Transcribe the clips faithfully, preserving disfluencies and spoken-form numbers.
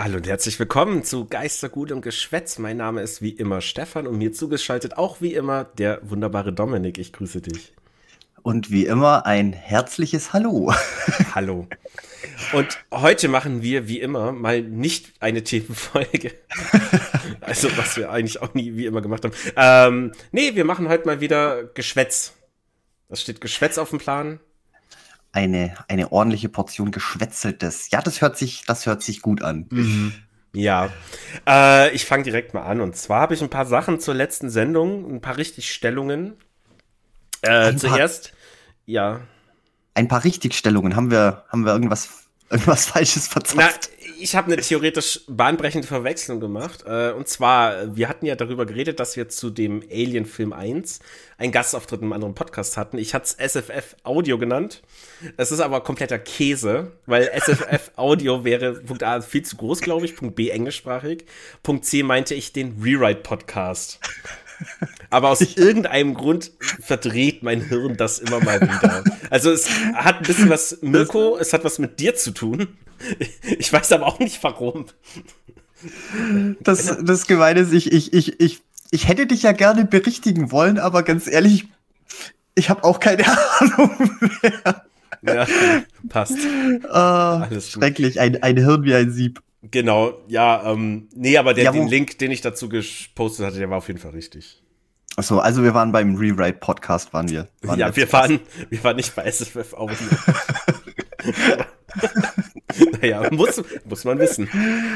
Hallo und herzlich willkommen zu Geistergut und Geschwätz. Mein Name ist wie immer Stefan und mir zugeschaltet auch wie immer der wunderbare Dominik. Ich grüße dich. Und wie immer ein herzliches Hallo. Hallo. Und heute machen wir wie immer mal nicht eine Themenfolge. Also was wir eigentlich auch nie wie immer gemacht haben. Ähm, nee, wir machen heute mal wieder Geschwätz. Das steht Geschwätz auf dem Plan. Eine, eine ordentliche Portion Geschwätzeltes. Ja, das hört sich, das hört sich gut an. Mhm. Ja, äh, ich fange direkt mal an. Und zwar habe ich ein paar Sachen zur letzten Sendung, ein paar Richtigstellungen. Äh, Ein zuerst, paar, ja. ein paar Richtigstellungen. Haben wir, haben wir irgendwas, irgendwas Falsches Na, verzapft? ich habe eine theoretisch bahnbrechende Verwechslung gemacht. Äh, und zwar, wir hatten ja darüber geredet, dass wir zu dem Alien-Film eins einen Gastauftritt in einem anderen Podcast hatten. Ich hatte es S F F Audio genannt. Es ist aber kompletter Käse, weil S F F Audio wäre Punkt A viel zu groß, glaube ich, Punkt B englischsprachig, Punkt C meinte ich den Rewrite-Podcast. Aber aus irgendeinem Grund verdreht mein Hirn das immer mal wieder. Also es hat ein bisschen was, Mirko, es hat was mit dir zu tun. Ich weiß aber auch nicht, warum. Das, das Gemeine ist, ich, ich, ich, ich, ich hätte dich ja gerne berichtigen wollen, aber ganz ehrlich, ich habe auch keine Ahnung mehr. Ja, passt. Ah, Alles gut. schrecklich, ein, ein Hirn wie ein Sieb. Genau, ja, ähm, nee, aber der, Ja, den wo- Link, den ich dazu gepostet hatte, der war auf jeden Fall richtig. Achso, also wir waren beim Rewrite-Podcast, waren wir. Waren Ja, wir zu Gast. waren, wir waren nicht bei S F F Audio. Naja, muss, muss man wissen.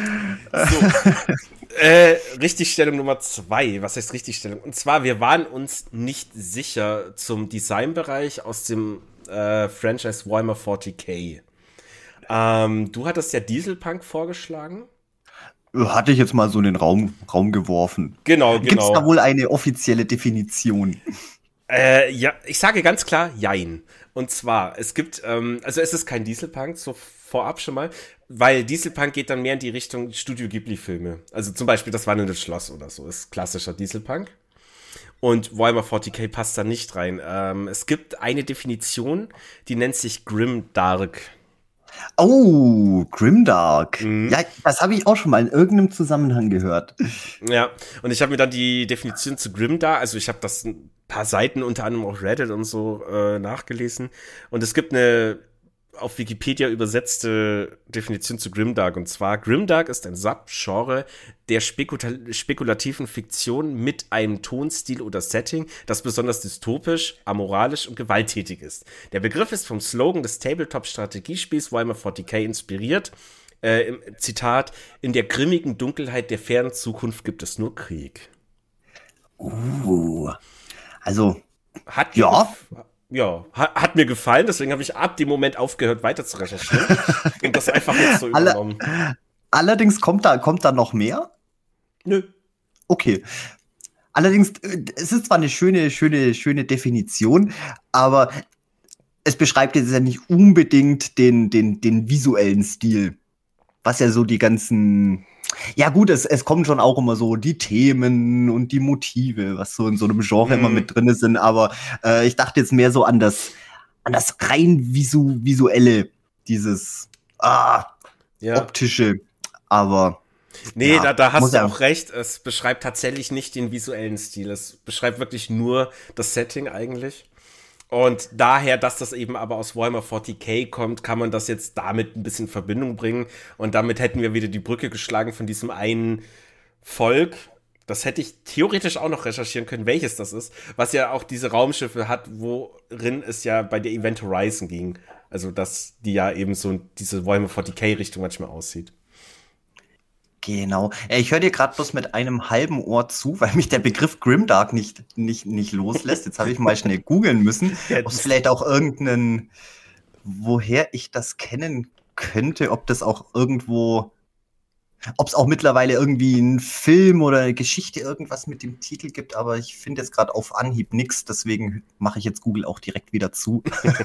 So, äh, Richtigstellung Nummer zwei. Was heißt Richtigstellung? Und zwar, wir waren uns nicht sicher zum Designbereich aus dem äh, Franchise Warhammer vierzig K. Ähm, du hattest ja Dieselpunk vorgeschlagen. Hatte ich jetzt mal so in den Raum, Raum geworfen. Genau, Gibt es genau. da wohl eine offizielle Definition? Äh, ja, ich sage ganz klar, jein. Und zwar, es gibt, ähm, also es ist kein Dieselpunk, so vorab schon mal, weil Dieselpunk geht dann mehr in die Richtung Studio Ghibli-Filme. Also zum Beispiel das Wandelnde Schloss oder so, ist klassischer Dieselpunk. Und Warhammer vierzig K passt da nicht rein. Ähm, es gibt eine Definition, die nennt sich Grimdark. Oh, Grimdark. Mhm. Ja, das habe ich auch schon mal in irgendeinem Zusammenhang gehört. Ja, und ich habe mir dann die Definition zu Grimdark, also ich habe das ein paar Seiten, unter anderem auf Reddit und so, äh, nachgelesen. Und es gibt eine auf Wikipedia übersetzte Definition zu Grimdark. Und zwar, Grimdark ist ein Subgenre der spekula- spekulativen Fiktion mit einem Tonstil oder Setting, das besonders dystopisch, amoralisch und gewalttätig ist. Der Begriff ist vom Slogan des Tabletop-Strategiespiels Warhammer vierzig K inspiriert. Äh, im Zitat, in der grimmigen Dunkelheit der fernen Zukunft gibt es nur Krieg. Uh, also, Hat mir ja. gef- ja, hat, hat mir gefallen, deswegen habe ich ab dem Moment aufgehört, weiter zu recherchieren und das einfach jetzt so Alle- übernommen. allerdings kommt da, kommt da noch mehr. Nö. Okay. Allerdings, äh, es ist zwar eine schöne, schöne, schöne Definition, aber es beschreibt jetzt ja nicht unbedingt den, den, den visuellen Stil. Was ja so die ganzen. Ja, gut, es, es kommen schon auch immer so die Themen und die Motive, was so in so einem Genre Mhm. immer mit drin sind, aber äh, ich dachte jetzt mehr so an das, an das rein visu visuelle, dieses ah, Ja. optische, aber Nee, ja, da, da hast muss du ja- auch recht. Es beschreibt tatsächlich nicht den visuellen Stil. Es beschreibt wirklich nur das Setting eigentlich. Und daher, dass das eben aber aus Warhammer vierzig K kommt, kann man das jetzt damit ein bisschen in Verbindung bringen. Und damit hätten wir wieder die Brücke geschlagen von diesem einen Volk. Das hätte ich theoretisch auch noch recherchieren können, welches das ist. Was ja auch diese Raumschiffe hat, worin es ja bei der Event Horizon ging. Also, dass die ja eben so diese Warhammer vierzig K-Richtung manchmal aussieht. Genau. Äh, Ich höre dir gerade bloß mit einem halben Ohr zu, weil mich der Begriff Grimdark nicht, nicht, nicht loslässt. Jetzt habe ich mal schnell googeln müssen, Ja, ob es das- vielleicht auch irgendeinen, woher ich das kennen könnte, ob das auch irgendwo, ob es auch mittlerweile irgendwie einen Film oder eine Geschichte irgendwas mit dem Titel gibt, aber ich finde jetzt gerade auf Anhieb nichts, deswegen mache ich jetzt Google auch direkt wieder zu.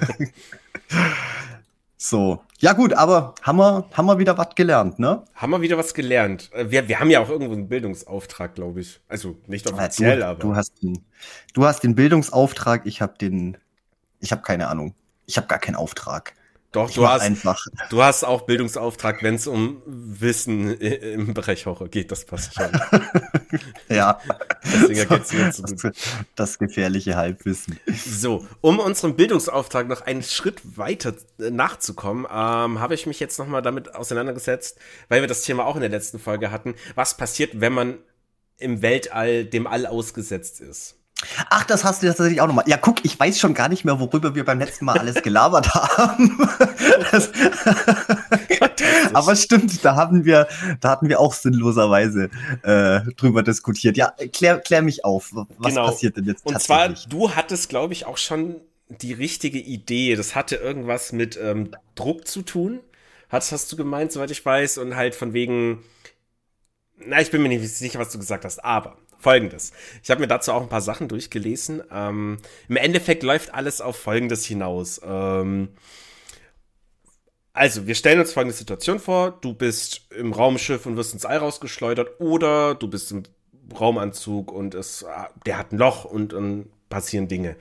So. Ja gut, aber haben wir, haben wir wieder was gelernt, ne? Haben wir wieder was gelernt. Äh, Wir, wir haben ja auch irgendwo einen Bildungsauftrag, glaube ich. Also nicht offiziell, du, aber. du hast den, du hast den Bildungsauftrag, ich habe den, ich habe keine Ahnung. Ich habe gar keinen Auftrag. Doch, Ich du mach hast, einfach. du hast auch Bildungsauftrag, wenn es um Wissen i- im Bereich Horror geht, das passt schon. Ja. Deswegen So, ergänzt sich uns so das, gut. das gefährliche Halbwissen. So, um unserem Bildungsauftrag noch einen Schritt weiter äh, nachzukommen, ähm, habe ich mich jetzt nochmal damit auseinandergesetzt, weil wir das Thema auch in der letzten Folge hatten, was passiert, wenn man im Weltall dem All ausgesetzt ist. Ach, das hast du jetzt tatsächlich auch nochmal. Ja, guck, ich weiß schon gar nicht mehr, worüber wir beim letzten Mal alles gelabert haben. Das, aber stimmt, da haben wir, da hatten wir auch sinnloserweise äh, drüber diskutiert. Ja, klär, klär mich auf. Was Genau. passiert denn jetzt Und zwar, tatsächlich? du hattest, glaube ich, auch schon die richtige Idee. Das hatte irgendwas mit ähm, Druck zu tun. Hast, hast du gemeint, soweit ich weiß, und halt von wegen. Na, ich bin mir nicht sicher, was du gesagt hast, aber Folgendes. Ich habe mir dazu auch ein paar Sachen durchgelesen. Ähm, im Endeffekt läuft alles auf Folgendes hinaus. Ähm, also, wir stellen uns folgende Situation vor. Du bist im Raumschiff und wirst ins All rausgeschleudert oder du bist im Raumanzug und es, der hat ein Loch und dann passieren Dinge.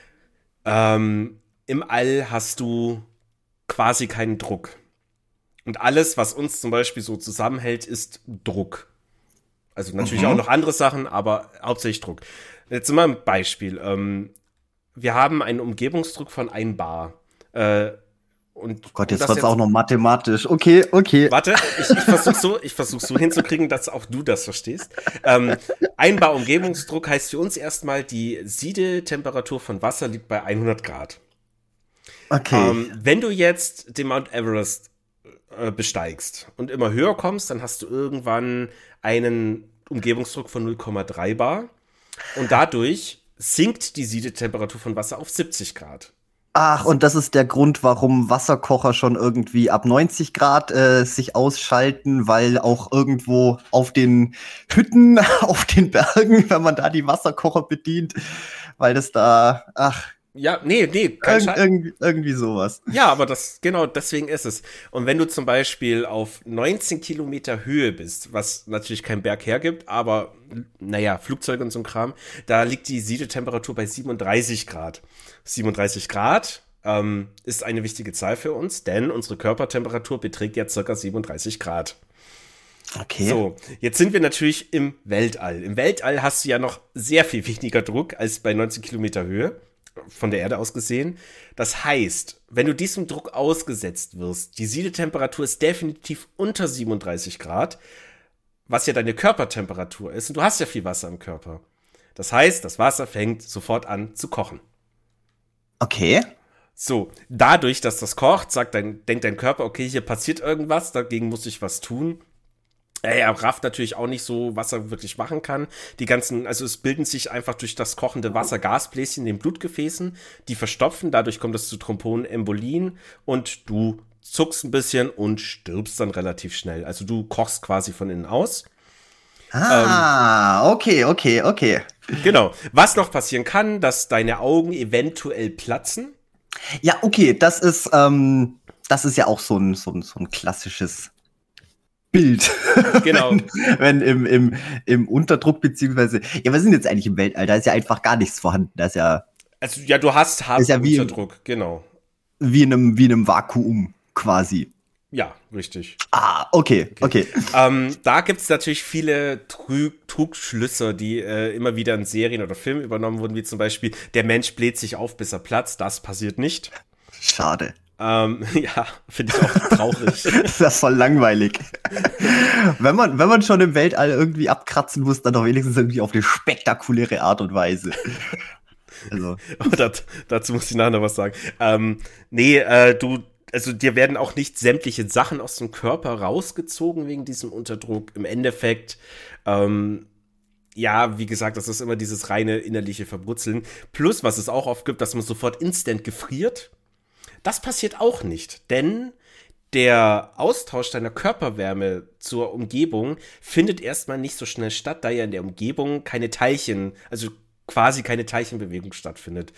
Ähm, Im All hast du quasi keinen Druck. Und alles, was uns zum Beispiel so zusammenhält, ist Druck. Also natürlich Mhm. auch noch andere Sachen, aber hauptsächlich Druck. Jetzt mal ein Beispiel. Ähm, wir haben einen Umgebungsdruck von ein Bar. Äh, und Oh Gott, um jetzt das wird's auch noch mathematisch. Okay, okay. Warte, ich, ich versuche so, ich versuch so hinzukriegen, dass auch du das verstehst. Ähm, ein Bar Umgebungsdruck heißt für uns erstmal, die Siedetemperatur von Wasser liegt bei hundert Grad. Okay. Ähm, wenn du jetzt den Mount Everest äh, besteigst und immer höher kommst, dann hast du irgendwann einen Umgebungsdruck von null Komma drei Bar und dadurch sinkt die Siedetemperatur von Wasser auf siebzig Grad. Ach, und das ist der Grund, warum Wasserkocher schon irgendwie ab neunzig Grad äh, sich ausschalten, weil auch irgendwo auf den Hütten, auf den Bergen, wenn man da die Wasserkocher bedient, weil das da, ach, Ja, nee, nee, kein irg Scheiß. irgendwie, irgendwie sowas. Ja, aber das, genau, deswegen ist es. Und wenn du zum Beispiel auf neunzehn Kilometer Höhe bist, was natürlich kein Berg hergibt, aber, naja, Flugzeuge und so ein Kram, da liegt die Siedetemperatur bei siebenunddreißig Grad. siebenunddreißig Grad ähm, ist eine wichtige Zahl für uns, denn unsere Körpertemperatur beträgt ja circa siebenunddreißig Grad. Okay. So, jetzt sind wir natürlich im Weltall. Im Weltall hast du ja noch sehr viel weniger Druck als bei neunzehn Kilometer Höhe, von der Erde aus gesehen. Das heißt, wenn du diesem Druck ausgesetzt wirst, die Siedetemperatur ist definitiv unter siebenunddreißig Grad, was ja deine Körpertemperatur ist. Und du hast ja viel Wasser im Körper. Das heißt, das Wasser fängt sofort an zu kochen. Okay. So, dadurch, dass das kocht, sagt dein, denkt dein Körper, okay, hier passiert irgendwas, dagegen muss ich was tun. Er rafft natürlich auch nicht so, was er wirklich machen kann. Die ganzen, also es bilden sich einfach durch das kochende Wasser Gasbläschen in den Blutgefäßen, die verstopfen, dadurch kommt es zu Thrombonembolien und du zuckst ein bisschen und stirbst dann relativ schnell. Also du kochst quasi von innen aus. Ah, ähm, okay, okay, okay. Genau. Was noch passieren kann, dass deine Augen eventuell platzen. Ja, okay, das ist, ähm, das ist ja auch so ein, so ein, so ein klassisches Bild. Genau. wenn, wenn im, im, im Unterdruck, beziehungsweise, ja, wir sind jetzt eigentlich im Weltall, da ist ja einfach gar nichts vorhanden. Da ist ja. Also, ja, du hast harten ja wie Unterdruck, genau. Wie in einem, wie in einem Vakuum, quasi. Ja, richtig. Ah, okay, okay. okay. Ähm, da gibt es natürlich viele Trug Trugschlüsse, die äh, immer wieder in Serien oder Filmen übernommen wurden, wie zum Beispiel, der Mensch bläht sich auf, bis er platzt. Das passiert nicht. Schade. Ähm, ja, finde ich auch traurig. Das ist voll langweilig. wenn, man, wenn man schon im Weltall irgendwie abkratzen muss, dann doch wenigstens irgendwie auf eine spektakuläre Art und Weise. Also. das, dazu muss ich nachher noch was sagen. Ähm, nee, äh, du, also dir werden auch nicht sämtliche Sachen aus dem Körper rausgezogen wegen diesem Unterdruck. Im Endeffekt, ähm, ja, wie gesagt, das ist immer dieses reine innerliche Verbrutzeln. Plus, was es auch oft gibt, dass man sofort instant gefriert. Das passiert auch nicht, denn der Austausch deiner Körperwärme zur Umgebung findet erstmal nicht so schnell statt, da ja in der Umgebung keine Teilchen, also quasi keine Teilchenbewegung stattfindet.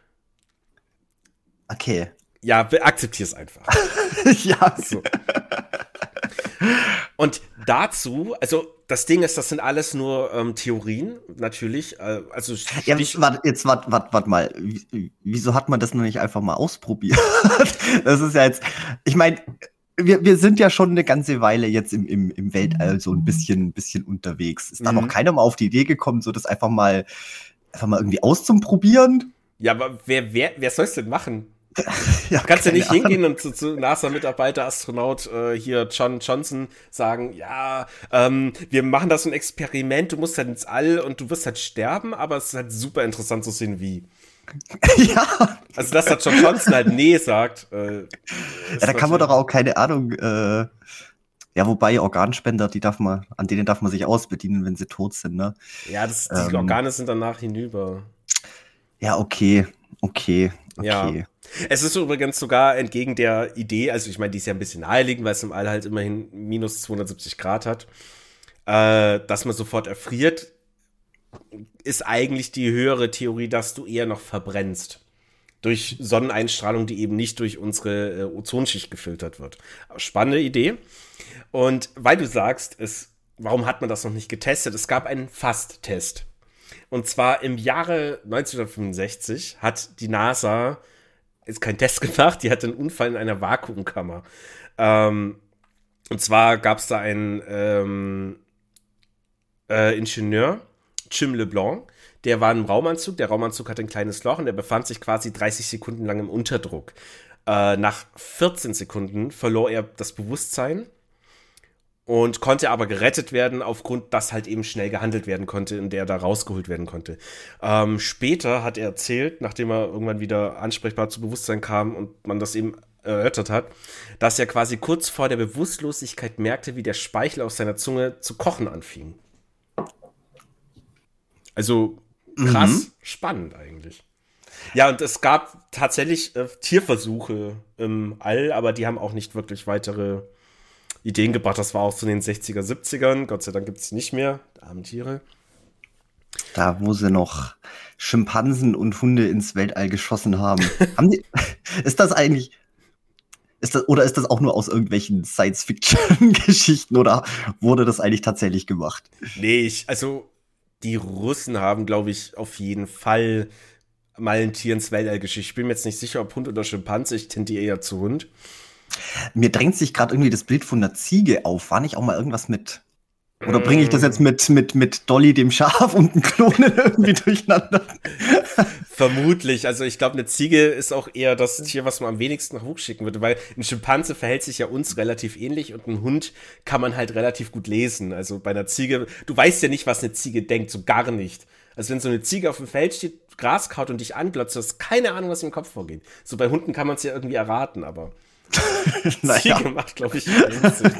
Okay. Ja, akzeptier es einfach. Ja. So. Und dazu, also das Ding ist, das sind alles nur ähm, Theorien, natürlich. Äh, also Ja, Stich- warte, jetzt warte, warte, warte mal. Wie- Wieso hat man das noch nicht einfach mal ausprobiert? Das ist ja jetzt, ich meine, wir, wir sind ja schon eine ganze Weile jetzt im, im, im Weltall so ein bisschen, bisschen unterwegs. Ist da Mhm. noch keiner mal auf die Idee gekommen, so das einfach mal, einfach mal irgendwie auszuprobieren? ja, aber wer, wer, wer soll es denn machen? Ja, Du kannst ja keine nicht Ahnung. hingehen und zu, zu NASA-Mitarbeiter, Astronaut äh, hier John Johnson sagen, ja, ähm, wir machen das so ein Experiment, du musst halt ins All und du wirst halt sterben, aber es ist halt super interessant zu sehen, wie. Ja, Also, dass der John Johnson halt nee sagt. Äh, ja, da kann man doch auch keine Ahnung, äh, ja, wobei Organspender, die darf man, an denen darf man sich ausbedienen, wenn sie tot sind, ne? Ja, das, die Ähm. Organe sind danach hinüber. Ja, okay, okay, Ja. okay. Es ist übrigens sogar entgegen der Idee, also ich meine, die ist ja ein bisschen naheliegend, weil es im All halt immerhin minus zweihundertsiebzig Grad hat, äh, dass man sofort erfriert, ist eigentlich die höhere Theorie, dass du eher noch verbrennst. Durch Sonneneinstrahlung, die eben nicht durch unsere äh, Ozonschicht gefiltert wird. Spannende Idee. Und weil du sagst, es, warum hat man das noch nicht getestet? Es gab einen Fast-Test. Und zwar im Jahre neunzehnhundertfünfundsechzig hat die NASA ist kein Test gemacht, die hatte einen Unfall in einer Vakuumkammer. Ähm, und zwar gab es da einen ähm, äh, Ingenieur, Jim LeBlanc, der war im Raumanzug, der Raumanzug hatte ein kleines Loch und der befand sich quasi dreißig Sekunden lang im Unterdruck. Äh, nach vierzehn Sekunden verlor er das Bewusstsein und konnte aber gerettet werden, aufgrund, dass halt eben schnell gehandelt werden konnte, in der er da rausgeholt werden konnte. Ähm, später hat er erzählt, nachdem er irgendwann wieder ansprechbar zu Bewusstsein kam und man das eben erörtert hat, dass er quasi kurz vor der Bewusstlosigkeit merkte, wie der Speichel auf seiner Zunge zu kochen anfing. Also krass, Mhm. spannend eigentlich. Ja, und es gab tatsächlich äh, Tierversuche im All, aber die haben auch nicht wirklich weitere Ideen gebracht. Das war auch so in den sechziger, siebzigern. Gott sei Dank gibt es nicht mehr. Arme Tiere. Da, wo sie noch Schimpansen und Hunde ins Weltall geschossen haben. haben die, ist das eigentlich, ist das, oder ist das auch nur aus irgendwelchen Science-Fiction-Geschichten oder wurde das eigentlich tatsächlich gemacht? Nee, ich, also die Russen haben, glaube ich, auf jeden Fall mal ein Tier ins Weltall geschickt. Ich bin mir jetzt nicht sicher, ob Hund oder Schimpanse. Ich tendiere eher zu Hund. Mir drängt sich gerade irgendwie das Bild von einer Ziege auf. War nicht auch mal irgendwas mit. Oder bringe ich das jetzt mit, mit, mit Dolly, dem Schaf und dem Klonen irgendwie durcheinander? Vermutlich. Also ich glaube, eine Ziege ist auch eher das Tier, was man am wenigsten nach Wuchs schicken würde, weil ein Schimpanse verhält sich ja uns relativ ähnlich und ein Hund kann man halt relativ gut lesen. Also bei einer Ziege, du weißt ja nicht, was eine Ziege denkt, so gar nicht. Also wenn so eine Ziege auf dem Feld steht, Gras kaut und dich anglotzt, du hast keine Ahnung, was im Kopf vorgeht. So bei Hunden kann man es ja irgendwie erraten, aber Naja. Ziege macht, glaube ich, keinen Sinn.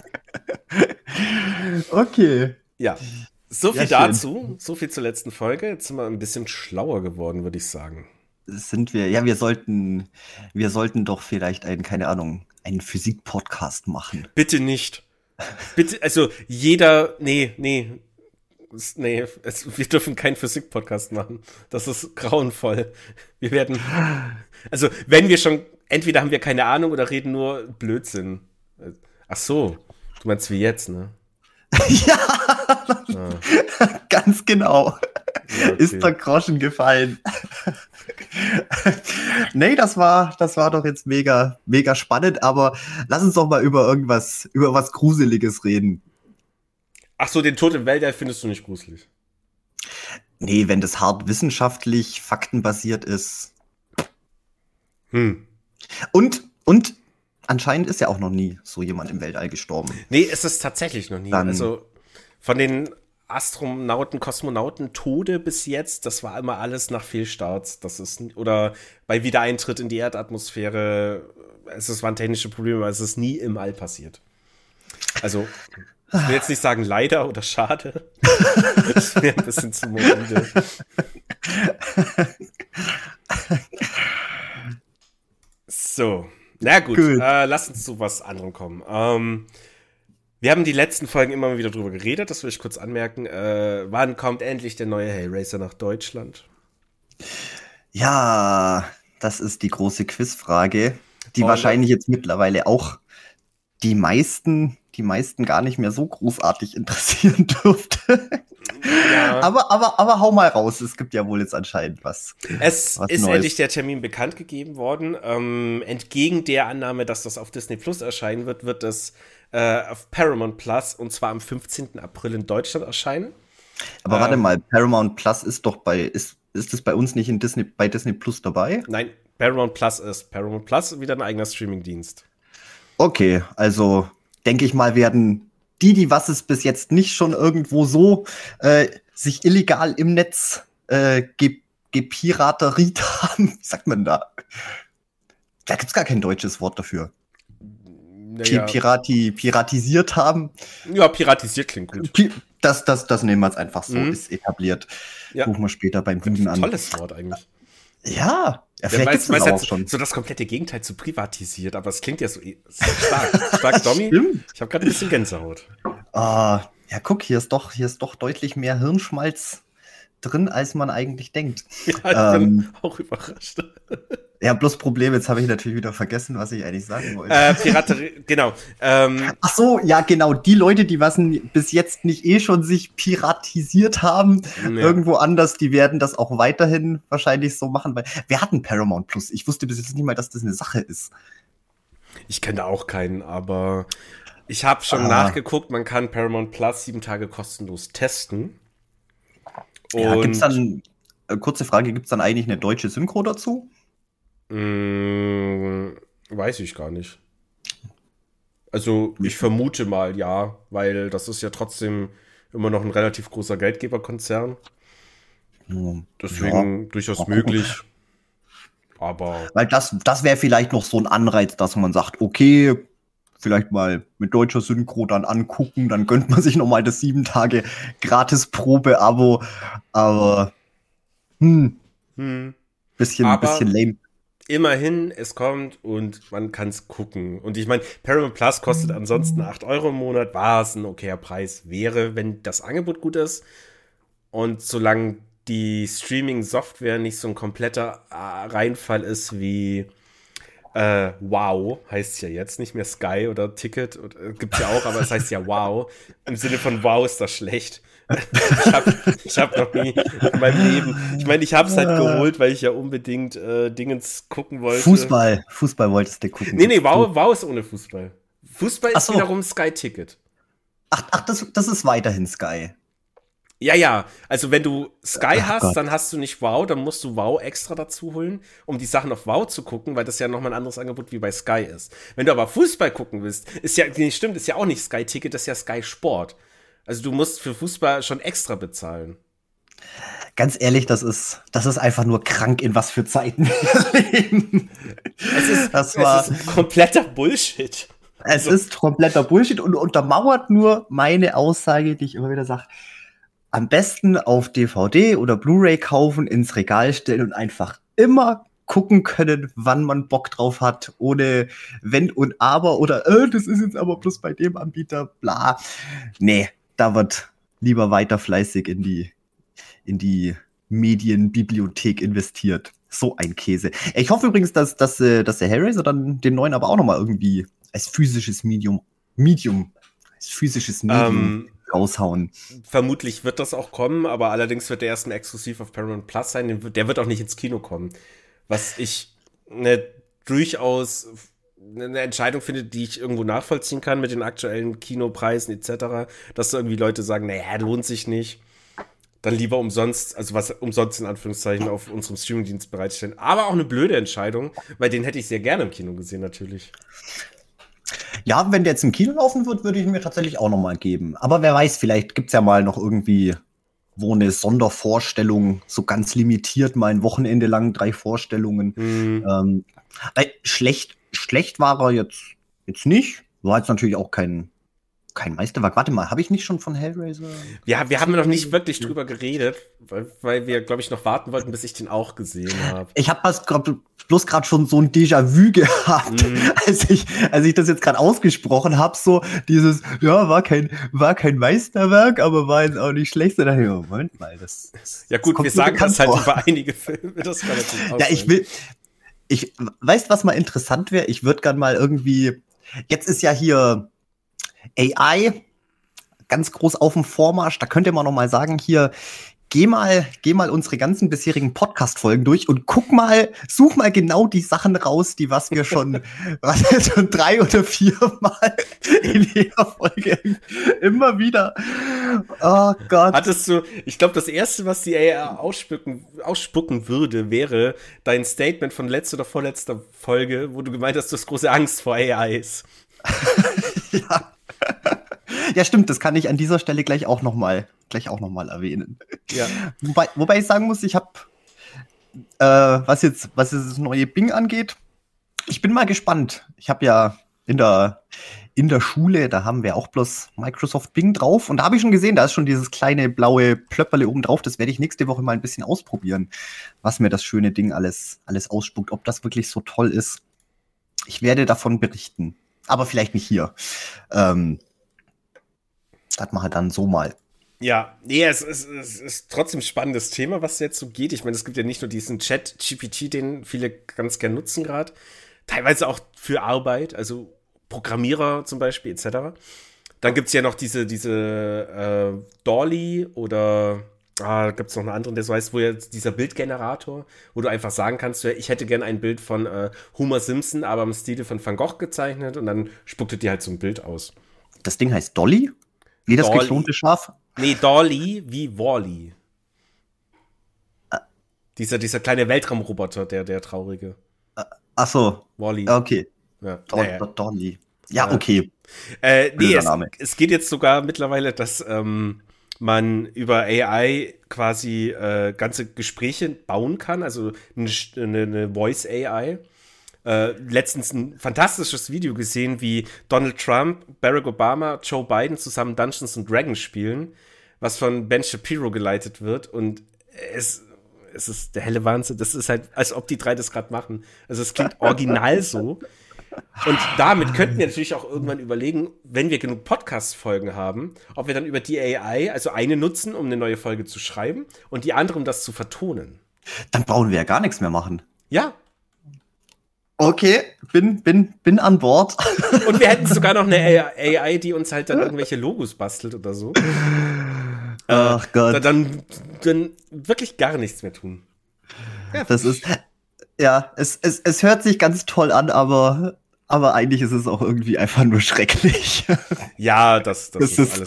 Okay. Ja, so viel Ja, schön. dazu, so viel zur letzten Folge. Jetzt sind wir ein bisschen schlauer geworden, würde ich sagen. Sind wir, ja, wir sollten, wir sollten doch vielleicht einen, keine Ahnung, einen Physik-Podcast machen. Bitte nicht. Bitte, also jeder, nee, nee, es- nee, es, wir dürfen keinen Physik-Podcast machen. Das ist grauenvoll. Wir werden, also wenn wir schon, entweder haben wir keine Ahnung oder reden nur Blödsinn. Ach so, du meinst wie jetzt, ne? Ja, Ah, ganz genau. ja, okay. Ist der Groschen gefallen. Nee, das war, das war doch jetzt mega, mega spannend, aber lass uns doch mal über irgendwas, über was Gruseliges reden. Ach so, den Tod im Weltall findest du nicht gruselig. Nee, wenn das hart wissenschaftlich, faktenbasiert ist. Hm. Und, und anscheinend ist ja auch noch nie so jemand im Weltall gestorben. Nee, es ist tatsächlich noch nie. Dann- Also von den Astronauten, Kosmonauten Tode bis jetzt, das war immer alles nach Fehlstarts. Das ist, oder bei Wiedereintritt in die Erdatmosphäre, es ist, waren technische Probleme, aber es ist nie im All passiert. Also, ich will jetzt nicht sagen leider oder schade. Das wäre ein bisschen zu morbide. So, na gut, Gut. Äh, lass uns zu was anderem kommen. Ähm, wir haben die letzten Folgen immer mal wieder drüber geredet, das will ich kurz anmerken. Äh, wann kommt endlich der neue Hellraiser nach Deutschland? Ja, das ist die große Quizfrage, die Und- wahrscheinlich jetzt mittlerweile auch die meisten, die meisten gar nicht mehr so großartig interessieren dürfte. Ja. Aber, aber, aber hau mal raus, es gibt ja wohl jetzt anscheinend was. Es was ist Neues. Endlich der Termin bekannt gegeben worden. Ähm, entgegen der Annahme, dass das auf Disney Plus erscheinen wird, wird das äh, auf Paramount Plus und zwar am fünfzehnten April in Deutschland erscheinen. Aber ähm, warte mal, Paramount Plus ist doch bei, ist, ist das bei uns nicht in Disney, bei Disney Plus dabei? Nein, Paramount Plus ist Paramount Plus wieder ein eigener Streamingdienst. Okay, also denke ich mal, werden die, die was es bis jetzt nicht schon irgendwo so äh, sich illegal im Netz äh, ge gepirateriert haben, wie sagt man da? Da gibt's gar kein deutsches Wort dafür. Naja. Pirati, piratisiert haben. Ja, piratisiert klingt gut. Pi das, das, das nehmen wir jetzt einfach so, mhm. ist etabliert. Ja. Rufen wir später beim Duden an. Tolles Wort eigentlich. Ja, ja vielleicht ja, gibt's das auch so, schon. So das komplette Gegenteil zu privatisiert, aber es klingt ja so, so stark. Stark, Domi. Stimmt. Ich habe gerade ein bisschen Gänsehaut. Ah, ja, guck, hier ist doch, hier ist doch deutlich mehr Hirnschmalz drin, als man eigentlich denkt. Ja, ich ähm, bin auch überrascht. Ja, bloß Problem, jetzt habe ich natürlich wieder vergessen, was ich eigentlich sagen wollte. Äh, Piraterie, genau. Ähm, Ach so, ja, genau. Die Leute, die was bis jetzt nicht eh schon sich piratisiert haben, ja. irgendwo anders, die werden das auch weiterhin wahrscheinlich so machen. Weil wir hatten Paramount Plus. Ich wusste bis jetzt nicht mal, dass das eine Sache ist. Ich kenne da auch keinen, aber ich habe schon ah. nachgeguckt. Man kann Paramount Plus sieben Tage kostenlos testen. Und ja, gibt's dann, äh, kurze Frage, gibt's dann eigentlich eine deutsche Synchro dazu? Hm, weiß ich gar nicht. Also ich vermute mal ja, weil das ist ja trotzdem immer noch ein relativ großer Geldgeberkonzern. Deswegen ja, durchaus möglich. Aber weil das, das wäre vielleicht noch so ein Anreiz, dass man sagt, okay, vielleicht mal mit deutscher Synchro dann angucken, dann gönnt man sich noch mal das sieben Tage Gratis-Probe-Abo. Aber hm, hm. bisschen, Aber bisschen lame. Immerhin, es kommt und man kann es gucken. Und ich meine, Paramount Plus kostet ansonsten acht Euro im Monat, was ein okayer Preis wäre, wenn das Angebot gut ist. Und solange die Streaming-Software nicht so ein kompletter äh, Reinfall ist wie äh, Wow, heißt es ja jetzt, nicht mehr Sky oder Ticket, äh, gibt's ja auch, aber es heißt ja Wow. Im Sinne von Wow ist das schlecht. ich habe ich hab noch nie in meinem Leben, ich meine, ich habe es halt geholt, weil ich ja unbedingt äh, Dingens gucken wollte. Fußball, Fußball wolltest du gucken. Nee, nee, wow, wow ist ohne Fußball. Fußball ist so. wiederum Sky-Ticket. Ach, ach das, das ist weiterhin Sky. Ja, ja, also wenn du Sky ach hast, Gott. dann hast du nicht Wow, dann musst du Wow extra dazu holen, um die Sachen auf Wow zu gucken, weil das ja nochmal ein anderes Angebot wie bei Sky ist. Wenn du aber Fußball gucken willst, ist ja, nee, stimmt, ist ja auch nicht Sky-Ticket, das ist ja Sky Sport. Also du musst für Fußball schon extra bezahlen. Ganz ehrlich, das ist, das ist einfach nur krank, in was für Zeiten wir leben. Es ist, das war, es ist kompletter Bullshit. Es also. ist kompletter Bullshit und untermauert nur meine Aussage, die ich immer wieder sage. Am besten auf D V D oder Blu-ray kaufen, ins Regal stellen und einfach immer gucken können, wann man Bock drauf hat, ohne Wenn und Aber oder äh, das ist jetzt aber bloß bei dem Anbieter, bla. Nee, da wird lieber weiter fleißig in die, in die Medienbibliothek investiert. So ein Käse. Ich hoffe übrigens, dass, dass, dass der Hellraiser dann den neuen aber auch nochmal irgendwie als physisches Medium, Medium, als physisches Medium ähm, raushauen. Vermutlich wird das auch kommen, aber allerdings wird der erst ein exklusiv auf Paramount Plus sein. Der wird auch nicht ins Kino kommen. Was ich ne, durchaus eine Entscheidung finde, die ich irgendwo nachvollziehen kann mit den aktuellen Kinopreisen et cetera, dass da irgendwie Leute sagen, naja, lohnt sich nicht. Dann lieber umsonst, also was umsonst in Anführungszeichen auf unserem Streamingdienst bereitstellen. Aber auch eine blöde Entscheidung, weil den hätte ich sehr gerne im Kino gesehen, natürlich. Ja, wenn der jetzt im Kino laufen wird, würde ich ihn mir tatsächlich auch noch mal geben. Aber wer weiß, vielleicht gibt's ja mal noch irgendwie wo eine Sondervorstellung, so ganz limitiert, mal ein Wochenende lang, drei Vorstellungen. Mhm. Ähm, weil schlecht, schlecht war er jetzt, jetzt nicht. War jetzt natürlich auch kein, kein Meisterwerk. Warte mal, habe ich nicht schon von Hellraiser? Ja, wir haben noch nicht wirklich drüber geredet, weil, weil wir, glaube ich, noch warten wollten, bis ich den auch gesehen habe. Ich habe bloß gerade schon so ein Déjà-vu gehabt, mm. als ich als ich das jetzt gerade ausgesprochen habe, so dieses, ja, war kein war kein Meisterwerk, aber war jetzt auch nicht schlecht. Da dachte ich, Moment mal, das, das ja gut, das wir sagen das halt vor. über einige Filme, das kann natürlich auch Ja, ich will, ich, weißt, was mal interessant wäre? Ich würde gern mal irgendwie, jetzt ist ja hier A I, ganz groß auf dem Vormarsch. Da könnte man noch mal sagen, hier, geh mal, geh mal unsere ganzen bisherigen Podcast-Folgen durch und guck mal, such mal genau die Sachen raus, die was wir schon, was wir schon drei oder vier Mal in jeder Folge immer wieder. Oh Gott. Hattest du, ich glaube, das erste, was die A I ausspucken, ausspucken würde, wäre dein Statement von letzter oder vorletzter Folge, wo du gemeint hast, du hast große Angst vor A Is. Ja. Ja, stimmt, das kann ich an dieser Stelle gleich auch noch mal, gleich auch noch mal erwähnen. Ja. Wobei, wobei ich sagen muss, ich habe, äh, was jetzt, was jetzt das neue Bing angeht, ich bin mal gespannt. Ich habe ja in der, in der Schule, da haben wir auch bloß Microsoft Bing drauf. Und da habe ich schon gesehen, da ist schon dieses kleine blaue Plöpperle oben drauf. Das werde ich nächste Woche mal ein bisschen ausprobieren, was mir das schöne Ding alles, alles ausspuckt, ob das wirklich so toll ist. Ich werde davon berichten. Aber vielleicht nicht hier. Ähm, das mache ich dann so mal. Ja, nee, es ist, es ist trotzdem ein spannendes Thema, was jetzt so geht. Ich meine, es gibt ja nicht nur diesen Chat G P T, den viele ganz gern nutzen gerade. Teilweise auch für Arbeit, also Programmierer zum Beispiel et cetera. Dann gibt es ja noch diese, diese äh, Dolly oder ah, gibt es noch einen anderen, der so heißt, wo jetzt dieser Bildgenerator, wo du einfach sagen kannst, ja, ich hätte gern ein Bild von äh, Homer Simpson, aber im Stile von Van Gogh gezeichnet und dann spuckt er dir halt so ein Bild aus. Das Ding heißt Dolly? Wie das Dolly. geklonte Schaf? Nee, Dolly wie Wall-E. Ah. Dieser, dieser kleine Weltraumroboter, der, der traurige. Ach so. Wall-E. Okay. Ja, Do- naja. Do- Dolly. Ja, Ja. okay. Äh, nee, Blöder es, Name. es geht jetzt sogar mittlerweile, dass ähm, man über A I quasi äh, ganze Gespräche bauen kann, also eine, eine, eine Voice-A I. Äh, letztens ein fantastisches Video gesehen, wie Donald Trump, Barack Obama, Joe Biden zusammen Dungeons and Dragons spielen, was von Ben Shapiro geleitet wird. Und es, es ist der helle Wahnsinn. Das ist halt, als ob die drei das gerade machen. Also es klingt original so. Und damit könnten wir natürlich auch irgendwann überlegen, wenn wir genug Podcast-Folgen haben, ob wir dann über die A I, also eine nutzen, um eine neue Folge zu schreiben und die andere, um das zu vertonen. Dann brauchen wir ja gar nichts mehr machen. Ja. Okay, bin, bin, bin an Bord. Und wir hätten sogar noch eine A I, die uns halt dann irgendwelche Logos bastelt oder so. Ach äh, Gott. Dann, dann wirklich gar nichts mehr tun. Ja, Das ist, ja, es, es, es hört sich ganz toll an, aber, aber eigentlich ist es auch irgendwie einfach nur schrecklich. ja das, das, Das ist, ist- alles.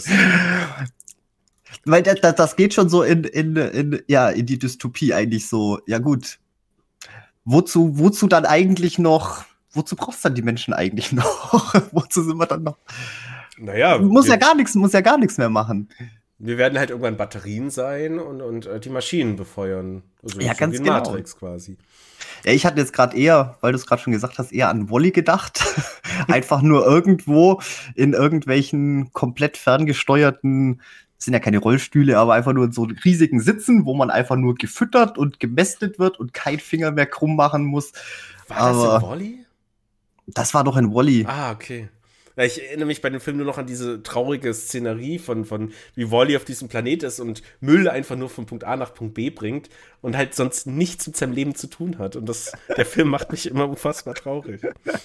Weil das, das, das geht schon so in, in, in, ja, in die Dystopie eigentlich so. Ja gut, wozu, wozu dann eigentlich noch, wozu brauchst du dann die Menschen eigentlich noch? Wozu sind wir dann noch? Naja, Muss wir, ja gar nichts, muss ja gar nichts mehr machen. wir werden halt irgendwann Batterien sein und, und äh, die Maschinen befeuern. Also Ja, so ganz wie in genau. Matrix quasi. Ja, ich hatte jetzt gerade eher, weil du es gerade schon gesagt hast, eher an Wall-E gedacht. Einfach nur irgendwo in irgendwelchen komplett ferngesteuerten, das sind ja keine Rollstühle, aber einfach nur in so riesigen Sitzen, wo man einfach nur gefüttert und gemästet wird und kein Finger mehr krumm machen muss. War Aber- das in Wall-E? Das war doch in Wall-E. Ah, okay. Ja, ich erinnere mich bei dem Film nur noch an diese traurige Szenerie von, von wie Wall-E auf diesem Planet ist und Müll einfach nur von Punkt A nach Punkt B bringt und halt sonst nichts mit seinem Leben zu tun hat. Und das, der Film macht mich immer unfassbar traurig.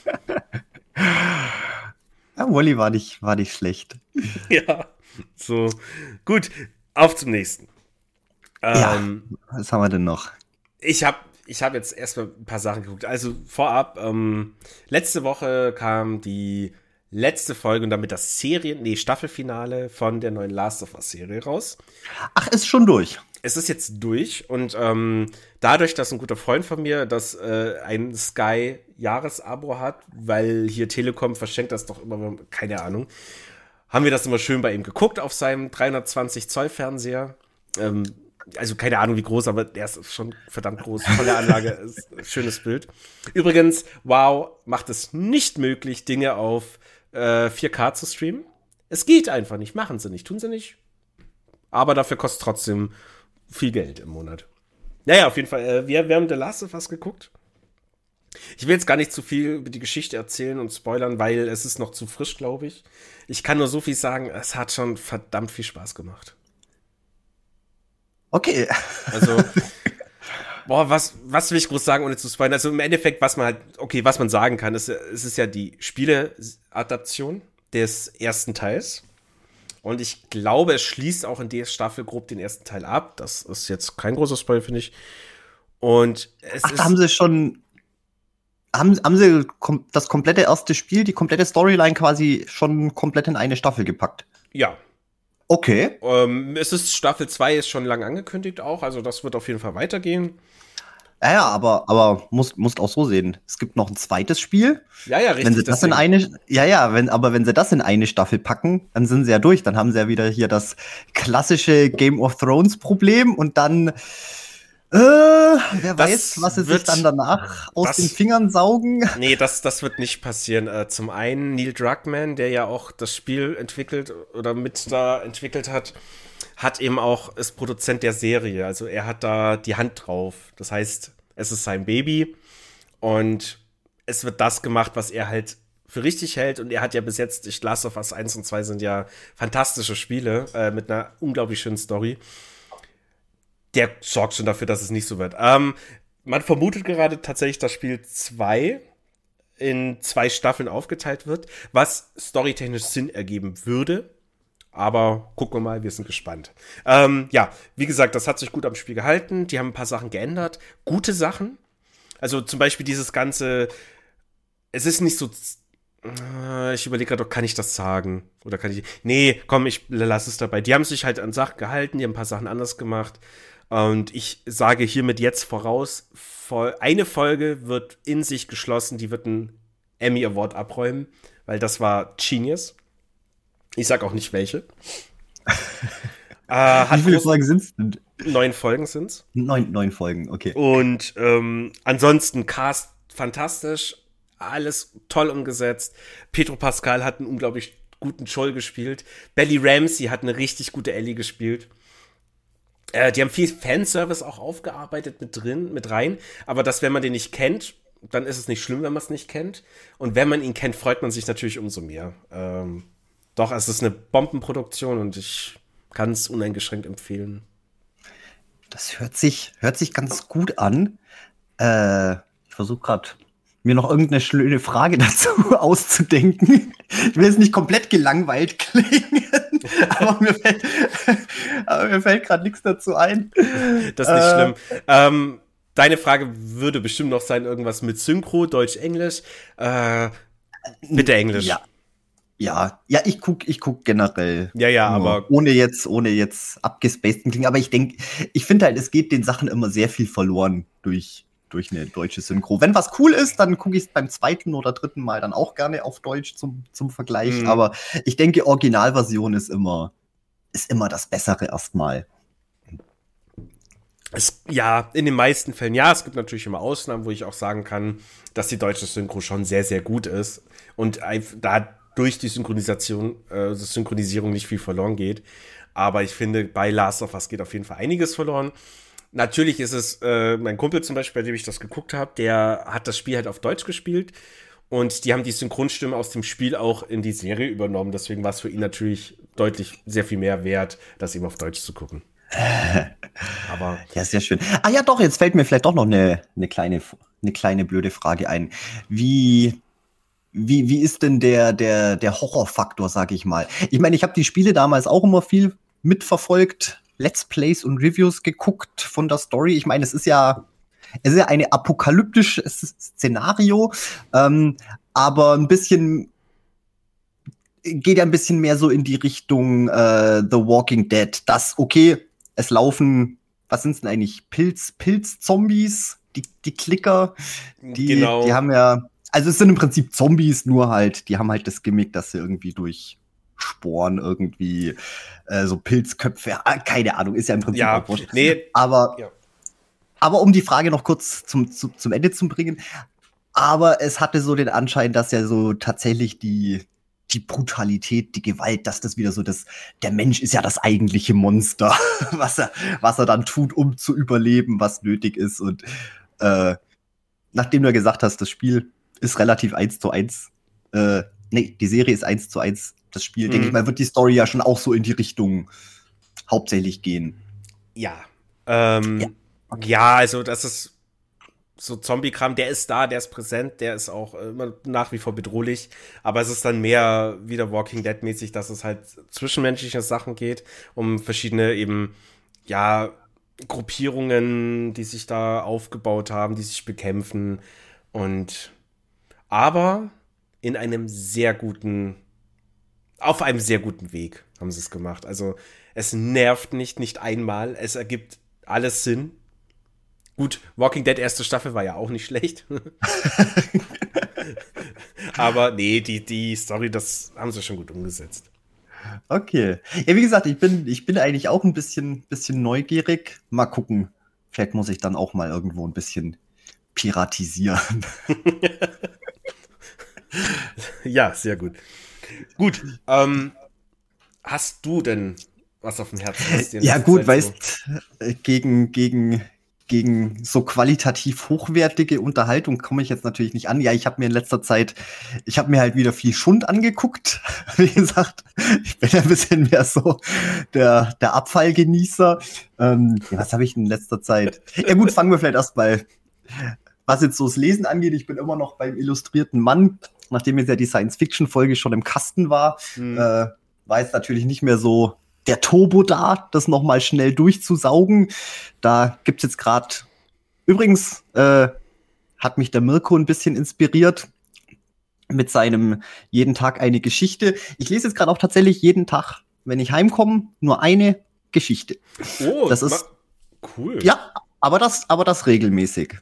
Ja, Wall-E war nicht, war nicht schlecht. Ja, so. Gut, auf zum nächsten. Ja. Ähm, Was haben wir denn noch? Ich habe ich hab jetzt erstmal ein paar Sachen geguckt. Also vorab, ähm, letzte Woche kam die letzte Folge und damit das Serien-, nee, Staffelfinale von der neuen Last of Us Serie raus. Ach, ist schon durch. Es ist jetzt durch und ähm, dadurch, dass ein guter Freund von mir das äh, ein Sky-Jahresabo hat, weil hier Telekom verschenkt das doch immer, keine Ahnung, haben wir das immer schön bei ihm geguckt auf seinem dreihundertzwanzig Zoll Fernseher. Ähm, also keine Ahnung wie groß, aber der ist schon verdammt groß. Tolle Anlage, ist ein schönes Bild. Übrigens, wow, macht es nicht möglich, Dinge auf äh, vier K zu streamen. Es geht einfach nicht, machen sie nicht, tun sie nicht. Aber dafür kostet trotzdem viel Geld im Monat. Naja, auf jeden Fall, äh, wir, wir haben The Last of Us geguckt. Ich will jetzt gar nicht zu viel über die Geschichte erzählen und spoilern, weil es ist noch zu frisch, glaube ich. Ich kann nur so viel sagen, es hat schon verdammt viel Spaß gemacht. Okay. Also, boah, was, was will ich groß sagen, ohne zu spoilern? Also im Endeffekt, was man halt, okay, was man sagen kann, ist, es ist ja die Spieleadaption, des ersten Teils. Und ich glaube, es schließt auch in der Staffel grob den ersten Teil ab. Das ist jetzt kein großer Spoiler, finde ich. Und es Ach, ist. da haben sie schon. Haben, haben sie kom das komplette erste Spiel, die komplette Storyline quasi schon komplett in eine Staffel gepackt? Ja. Okay. Ähm, es ist Staffel zwei ist schon lange angekündigt auch, also das wird auf jeden Fall weitergehen. Ja, ja, aber, aber musst, musst auch so sehen. Es gibt noch ein zweites Spiel. Ja, ja, richtig. Wenn sie das in deswegen. eine, ja, ja, wenn, aber wenn sie das in eine Staffel packen, dann sind sie ja durch. Dann haben sie ja wieder hier das klassische Game of Thrones Problem und dann, äh, wer Das weiß, was sie sich wird- dann danach aus das- den Fingern saugen. Nee, das, das wird nicht passieren. Äh, zum einen Neil Druckmann, der ja auch das Spiel entwickelt oder mit da entwickelt hat, hat eben auch, ist Produzent der Serie. Also er hat da die Hand drauf. Das heißt, es ist sein Baby und es wird das gemacht, was er halt für richtig hält. Und er hat ja bis jetzt, ich Last of Us eins und zwei sind ja fantastische Spiele äh, mit einer unglaublich schönen Story. Der sorgt schon dafür, dass es nicht so wird. Ähm, man vermutet gerade tatsächlich, dass Spiel zwei in zwei Staffeln aufgeteilt wird, was storytechnisch Sinn ergeben würde. Aber gucken wir mal, wir sind gespannt. Ähm, ja, wie gesagt, das hat sich gut am Spiel gehalten. Die haben ein paar Sachen geändert. Gute Sachen. Also zum Beispiel dieses ganze, es ist nicht so, äh, ich überlege gerade, kann ich das sagen? Oder kann ich, nee, komm, ich lasse es dabei. Die haben sich halt an Sachen gehalten, die haben ein paar Sachen anders gemacht. Und ich sage hiermit jetzt voraus, eine Folge wird in sich geschlossen, die wird einen Emmy Award abräumen, weil das war Genius. Ich sag auch nicht welche. äh, hat Wie viele groß- Folgen sind's denn? Neun Folgen sind's. Neun, neun Folgen, okay. Und ähm, ansonsten Cast fantastisch, alles toll umgesetzt. Pedro Pascal hat einen unglaublich guten Joel gespielt. Belly Ramsey hat eine richtig gute Ellie gespielt. Äh, die haben viel Fanservice auch aufgearbeitet mit drin, mit rein. Aber dass, wenn man den nicht kennt, dann ist es nicht schlimm, wenn man es nicht kennt. Und wenn man ihn kennt, freut man sich natürlich umso mehr. Ähm, doch, es ist eine Bombenproduktion und ich kann es uneingeschränkt empfehlen. Das hört sich, hört sich ganz gut an. Äh, ich versuche gerade, mir noch irgendeine schöne Frage dazu auszudenken. Ich will jetzt nicht komplett gelangweilt klingen, aber mir fällt, aber mir fällt gerade nichts dazu ein. Das ist nicht Äh, schlimm. Ähm, deine Frage würde bestimmt noch sein, irgendwas mit Synchro, Deutsch, Englisch. Äh, bitte Englisch. Ja. Ja, ja, ich guck, ich guck generell. Ja, ja, nur, aber- ohne jetzt, ohne jetzt abgespaceden klingen. Aber ich denke, ich finde halt, es geht den Sachen immer sehr viel verloren durch, durch eine deutsche Synchro. Wenn was cool ist, dann gucke ich es beim zweiten oder dritten Mal dann auch gerne auf Deutsch zum, zum Vergleich. Mhm. Aber ich denke, Originalversion ist immer, ist immer das Bessere erstmal. Es, ja, in den meisten Fällen ja. Es gibt natürlich immer Ausnahmen, wo ich auch sagen kann, dass die deutsche Synchro schon sehr, sehr gut ist. Und einf- da durch die Synchronisation, äh, Synchronisierung nicht viel verloren geht. Aber ich finde, bei Last of Us geht auf jeden Fall einiges verloren. Natürlich ist es, äh, mein Kumpel zum Beispiel, bei dem ich das geguckt habe, der hat das Spiel halt auf Deutsch gespielt. Und die haben die Synchronstimme aus dem Spiel auch in die Serie übernommen. Deswegen war es für ihn natürlich deutlich sehr viel mehr wert, das eben auf Deutsch zu gucken. Aber Ja, sehr schön. Ah ja, doch, jetzt fällt mir vielleicht doch noch eine, eine kleine, eine kleine blöde Frage ein. Wie, wie, wie ist denn der, der, der Horrorfaktor, sag ich mal? Ich meine, ich habe die Spiele damals auch immer viel mitverfolgt, Let's Plays und Reviews geguckt von der Story. Ich meine, es ist ja, es ist ja ein apokalyptisches Szenario, ähm, aber ein bisschen geht ja ein bisschen mehr so in die Richtung äh, The Walking Dead. Das, okay, es laufen, was sind's denn eigentlich? Pilz, Pilz-Zombies, die, die Klicker, die, genau. die haben ja, also es sind im Prinzip Zombies, nur halt, die haben halt das Gimmick, dass sie irgendwie durch Sporen irgendwie äh, so Pilzköpfe, ah, keine Ahnung, ist ja im Prinzip Ja, auch wurscht. nee, Aber, ja. aber um die Frage noch kurz zum, zu, zum Ende zu bringen, aber es hatte so den Anschein, dass ja so tatsächlich die, die Brutalität, die Gewalt, dass das wieder so das, der Mensch ist ja das eigentliche Monster, was er, was er dann tut, um zu überleben, was nötig ist. Und äh, nachdem du ja gesagt hast, das Spiel ist relativ eins zu eins, äh, nee, die Serie ist eins zu eins, das Spiel, Mhm. denke ich mal, wird die Story ja schon auch so in die Richtung hauptsächlich gehen. Ja. Ähm, Ja. ja, also das ist so Zombie-Kram, der ist da, der ist präsent, der ist auch immer nach wie vor bedrohlich, aber es ist dann mehr wieder Walking Dead-mäßig, dass es halt zwischenmenschliche Sachen geht, um verschiedene eben, ja, Gruppierungen, die sich da aufgebaut haben, die sich bekämpfen und aber in einem sehr guten, auf einem sehr guten Weg haben sie es gemacht. Also es nervt nicht, nicht einmal, es ergibt alles Sinn. Gut, Walking Dead erste Staffel war ja auch nicht schlecht. Aber nee, die, die Story, das haben sie schon gut umgesetzt. Okay. Ja, wie gesagt, ich bin, ich bin eigentlich auch ein bisschen, bisschen neugierig. Mal gucken. Vielleicht muss ich dann auch mal irgendwo ein bisschen piratisieren. Ja, sehr gut. Gut, ähm, hast du denn was auf dem Herzen? Was dir in Ja letzter gut, Zeit weißt, äh, gegen, gegen, gegen so qualitativ hochwertige Unterhaltung komme ich jetzt natürlich nicht an. Ja, ich habe mir in letzter Zeit, ich habe mir halt wieder viel Schund angeguckt. Wie gesagt, ich bin ein bisschen mehr so der, der Abfallgenießer. Ähm, ja, was habe ich in letzter Zeit? Ja gut, fangen wir vielleicht erst mal, was jetzt so das Lesen angeht. Ich bin immer noch beim Illustrierten Mann. Nachdem jetzt ja die Science-Fiction-Folge schon im Kasten war, Hm. äh, war jetzt natürlich nicht mehr so der Turbo da, das noch mal schnell durchzusaugen. Da gibt's jetzt gerade, übrigens äh, hat mich der Mirko ein bisschen inspiriert mit seinem jeden Tag eine Geschichte. Ich lese jetzt gerade auch tatsächlich jeden Tag, wenn ich heimkomme, nur eine Geschichte. Oh, Das ist ma- cool. ja, aber das, aber das regelmäßig.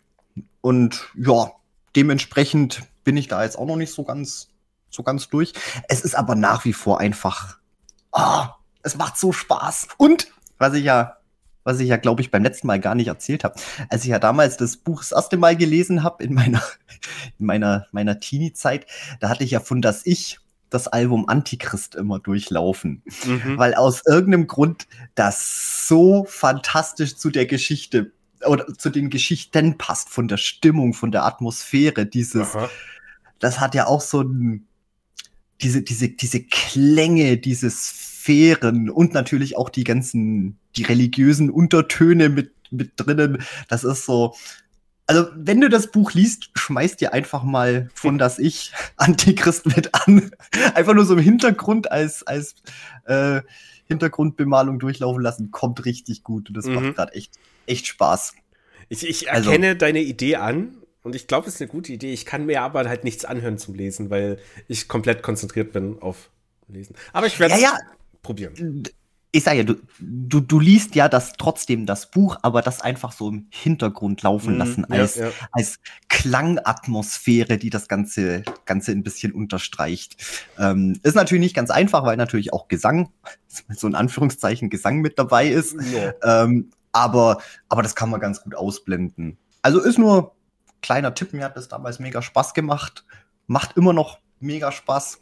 Und ja, dementsprechend bin ich da jetzt auch noch nicht so ganz, so ganz durch. Es ist aber nach wie vor einfach, oh, es macht so Spaß. Und was ich ja, was ich ja, glaube ich, beim letzten Mal gar nicht erzählt habe, als ich ja damals das Buch das erste Mal gelesen habe in meiner, in meiner, meiner Teenie-Zeit, da hatte ich ja von Das Ich das Album Antichrist immer durchlaufen. Mhm. Weil aus irgendeinem Grund das so fantastisch zu der Geschichte oder zu den Geschichten passt, von der Stimmung, von der Atmosphäre, dieses, Aha. das hat ja auch so ein, diese, diese, diese Klänge, diese Sphären und natürlich auch die ganzen, die religiösen Untertöne mit, mit drinnen. Das ist so, also wenn du das Buch liest, schmeiß dir einfach mal von Das Ich Antichrist mit an. Einfach nur so im Hintergrund als, als äh, Hintergrundbemalung durchlaufen lassen, kommt richtig gut. Und das Mhm. macht gerade echt, echt Spaß. Ich, ich Also- erkenne deine Idee an und ich glaube, es ist eine gute Idee. Ich kann mir aber halt nichts anhören zum Lesen, weil ich komplett konzentriert bin auf Lesen. Aber ich werde es Ja, ja. probieren. Ich sage ja, du, du, du liest ja das trotzdem das Buch, aber das einfach so im Hintergrund laufen Mhm, lassen, ja, als, ja. als Klangatmosphäre, die das Ganze, Ganze ein bisschen unterstreicht. Ähm, ist natürlich nicht ganz einfach, weil natürlich auch Gesang, so in Anführungszeichen Gesang mit dabei ist. Ja. Ähm, aber, aber das kann man ganz gut ausblenden. Also ist nur kleiner Tipp, mir hat das damals mega Spaß gemacht. Macht immer noch mega Spaß.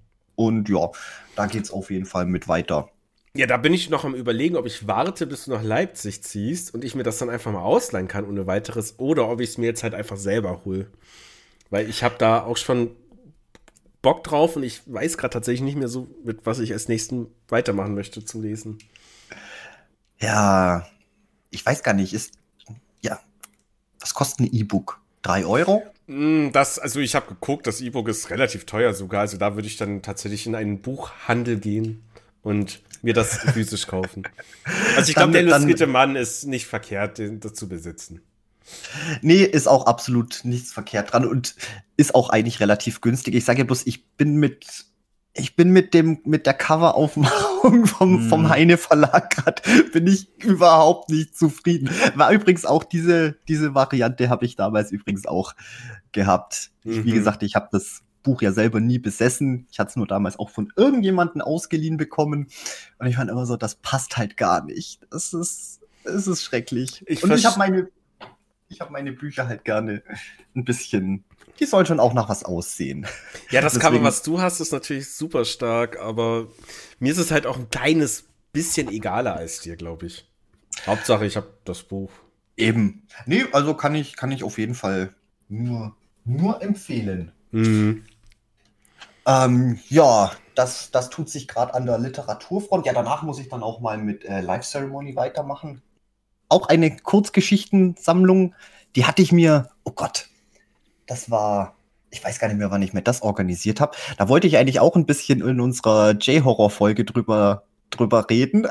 Und ja, da geht's auf jeden Fall mit weiter. Ja, da bin ich noch am Überlegen, ob ich warte, bis du nach Leipzig ziehst und ich mir das dann einfach mal ausleihen kann ohne weiteres oder ob ich es mir jetzt halt einfach selber hole. Weil ich habe da auch schon Bock drauf und ich weiß gerade tatsächlich nicht mehr so, mit was ich als nächsten weitermachen möchte zum Lesen. Ja, ich weiß gar nicht, ist, ja, was kostet ein E-Book? Drei Euro? Mm, Das, also ich habe geguckt, das E-Book ist relativ teuer sogar. Also da würde ich dann tatsächlich in einen Buchhandel gehen und mir das physisch kaufen. Also ich glaube, der Dann- dann- illustrierte Mann ist nicht verkehrt, den das zu besitzen. Nee, ist auch absolut nichts verkehrt dran und ist auch eigentlich relativ günstig. Ich sage ja bloß, ich bin mit, ich bin mit dem, mit der Coveraufmachung vom, Hm. vom Heine Verlag gerade, bin ich überhaupt nicht zufrieden. War übrigens auch diese, diese Variante habe ich damals übrigens auch gehabt. Ich, wie Mhm. gesagt, ich habe das Buch ja selber nie besessen. Ich hatte es nur damals auch von irgendjemandem ausgeliehen bekommen. Und ich fand immer so, das passt halt gar nicht. Das ist, es ist schrecklich. Ich und ich verst- habe meine, ich habe meine Bücher halt gerne ein bisschen, die sollen schon auch nach was aussehen. Ja, das Deswegen- Cover, was du hast, ist natürlich super stark, aber mir ist es halt auch ein kleines bisschen egaler als dir, glaube ich. Hauptsache, ich habe das Buch. Eben. Nee, also kann ich, kann ich auf jeden Fall nur, nur empfehlen. Mhm. Ähm, ja, das, das tut sich gerade an der Literaturfront. Ja, danach muss ich dann auch mal mit äh, Live Ceremony weitermachen. auch eine Kurzgeschichtensammlung, die hatte ich mir, oh Gott, das war, ich weiß gar nicht mehr, wann ich mir das organisiert habe. Da wollte ich eigentlich auch ein bisschen in unserer J-Horror-Folge drüber, drüber reden.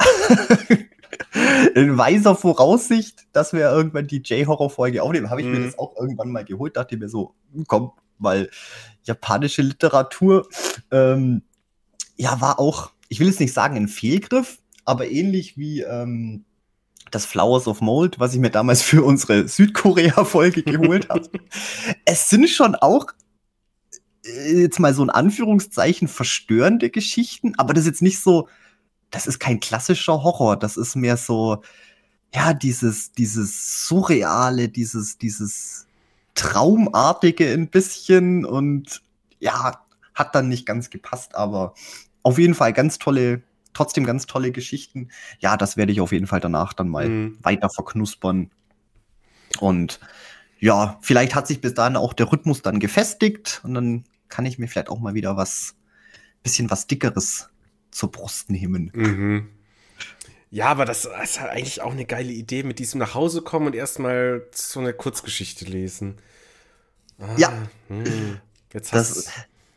In weiser Voraussicht, dass wir irgendwann die J-Horror-Folge aufnehmen, habe ich mhm. mir das auch irgendwann mal geholt, dachte mir so, komm, weil japanische Literatur, ähm, ja, war auch, ich will jetzt nicht sagen ein Fehlgriff, aber ähnlich wie ähm, das Flowers of Mold, was ich mir damals für unsere Südkorea-Folge geholt habe. Es sind schon auch äh, jetzt mal so in Anführungszeichen verstörende Geschichten, aber das ist jetzt nicht so, das ist kein klassischer Horror, das ist mehr so, ja, dieses, dieses Surreale, dieses, dieses Traumartige ein bisschen und ja, hat dann nicht ganz gepasst, aber auf jeden Fall ganz tolle, trotzdem ganz tolle Geschichten. Ja, das werde ich auf jeden Fall danach dann mal mhm. weiter verknuspern. Und ja, vielleicht hat sich bis dahin auch der Rhythmus dann gefestigt und dann kann ich mir vielleicht auch mal wieder was, bisschen was Dickeres zur Brust nehmen. Mhm. Ja, aber das ist halt eigentlich auch eine geile Idee, mit diesem nach Hause kommen und erstmal so eine Kurzgeschichte lesen. Ah, ja. Hm. Jetzt hast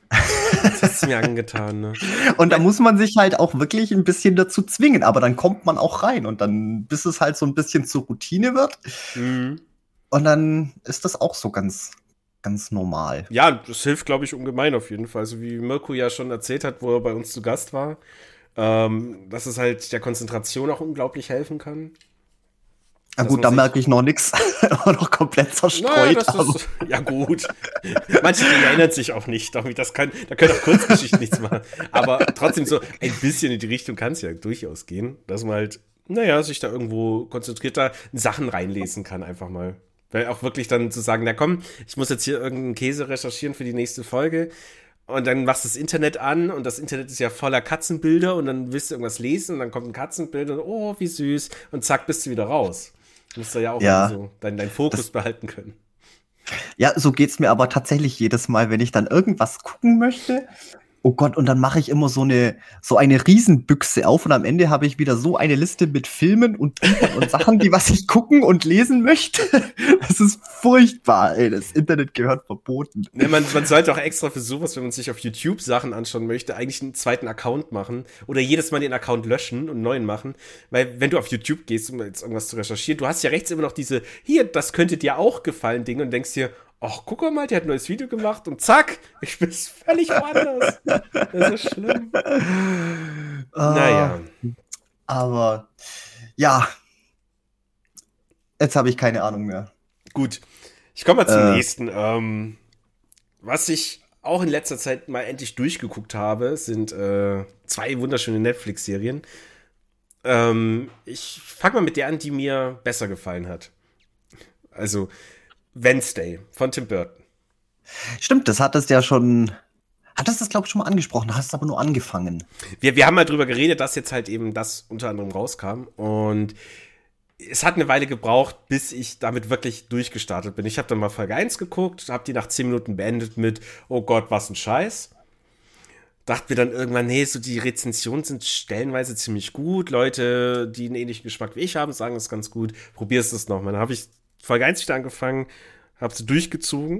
es mir angetan, ne? Und da muss man sich halt auch wirklich ein bisschen dazu zwingen, aber dann kommt man auch rein und dann, bis es halt so ein bisschen zur Routine wird. Mhm. Und dann ist das auch so ganz, ganz normal. Ja, das hilft, glaube ich, ungemein auf jeden Fall. So wie Mirko ja schon erzählt hat, wo er bei uns zu Gast war, ähm, dass es halt der Konzentration auch unglaublich helfen kann. Ja gut, da merke ich noch nichts. Noch komplett zerstreut. Naja, das ist, ja gut. Manche Dinge erinnern sich auch nicht. Das kann, da können auch Kurzgeschichten nichts machen. Aber trotzdem so ein bisschen in die Richtung kann es ja durchaus gehen, dass man halt, naja, sich da irgendwo konzentrierter Sachen reinlesen kann einfach mal. Weil auch wirklich dann zu sagen, na komm, ich muss jetzt hier irgendeinen Käse recherchieren für die nächste Folge. Und dann machst du das Internet an und das Internet ist ja voller Katzenbilder und dann willst du irgendwas lesen und dann kommt ein Katzenbild und oh, wie süß. Und zack, bist du wieder raus. Du musst da ja auch ja, so deinen, deinen Fokus das, behalten können. Ja, so geht's mir aber tatsächlich jedes Mal, wenn ich dann irgendwas gucken möchte. Oh Gott, und dann mache ich immer so eine, so eine Riesenbüchse auf und am Ende habe ich wieder so eine Liste mit Filmen und Büchern und Sachen, die was ich gucken und lesen möchte. Das ist furchtbar, ey. Das Internet gehört verboten. Ne, man, man sollte auch extra für sowas, wenn man sich auf YouTube Sachen anschauen möchte, eigentlich einen zweiten Account machen oder jedes Mal den Account löschen und einen neuen machen. Weil wenn du auf YouTube gehst, um jetzt irgendwas zu recherchieren, du hast ja rechts immer noch diese, hier, das könnte dir auch gefallen, Dinge und denkst dir, ach, guck mal, der hat ein neues Video gemacht und zack, ich bin völlig woanders. Das ist schlimm. Uh, naja. Aber, ja. Jetzt habe ich keine Ahnung mehr. Gut, ich komme mal zum äh. nächsten. Ähm, was ich auch in letzter Zeit mal endlich durchgeguckt habe, sind äh, zwei wunderschöne Netflix-Serien. Ähm, ich fange mal mit der an, die mir besser gefallen hat. Also Wednesday von Tim Burton. Stimmt, das hattest ja schon, hattest das, glaube ich, schon mal angesprochen, hast aber nur angefangen. Wir, wir haben mal drüber geredet, dass jetzt halt eben das unter anderem rauskam und es hat eine Weile gebraucht, bis ich damit wirklich durchgestartet bin. Ich habe dann mal Folge eins geguckt, habe die nach zehn Minuten beendet mit, oh Gott, was ein Scheiß. Dachte mir dann irgendwann, nee, so die Rezensionen sind stellenweise ziemlich gut. Leute, die einen ähnlichen Geschmack wie ich haben, sagen es ganz gut. Probierst es nochmal. Dann habe ich Folge eins wieder angefangen, habe sie durchgezogen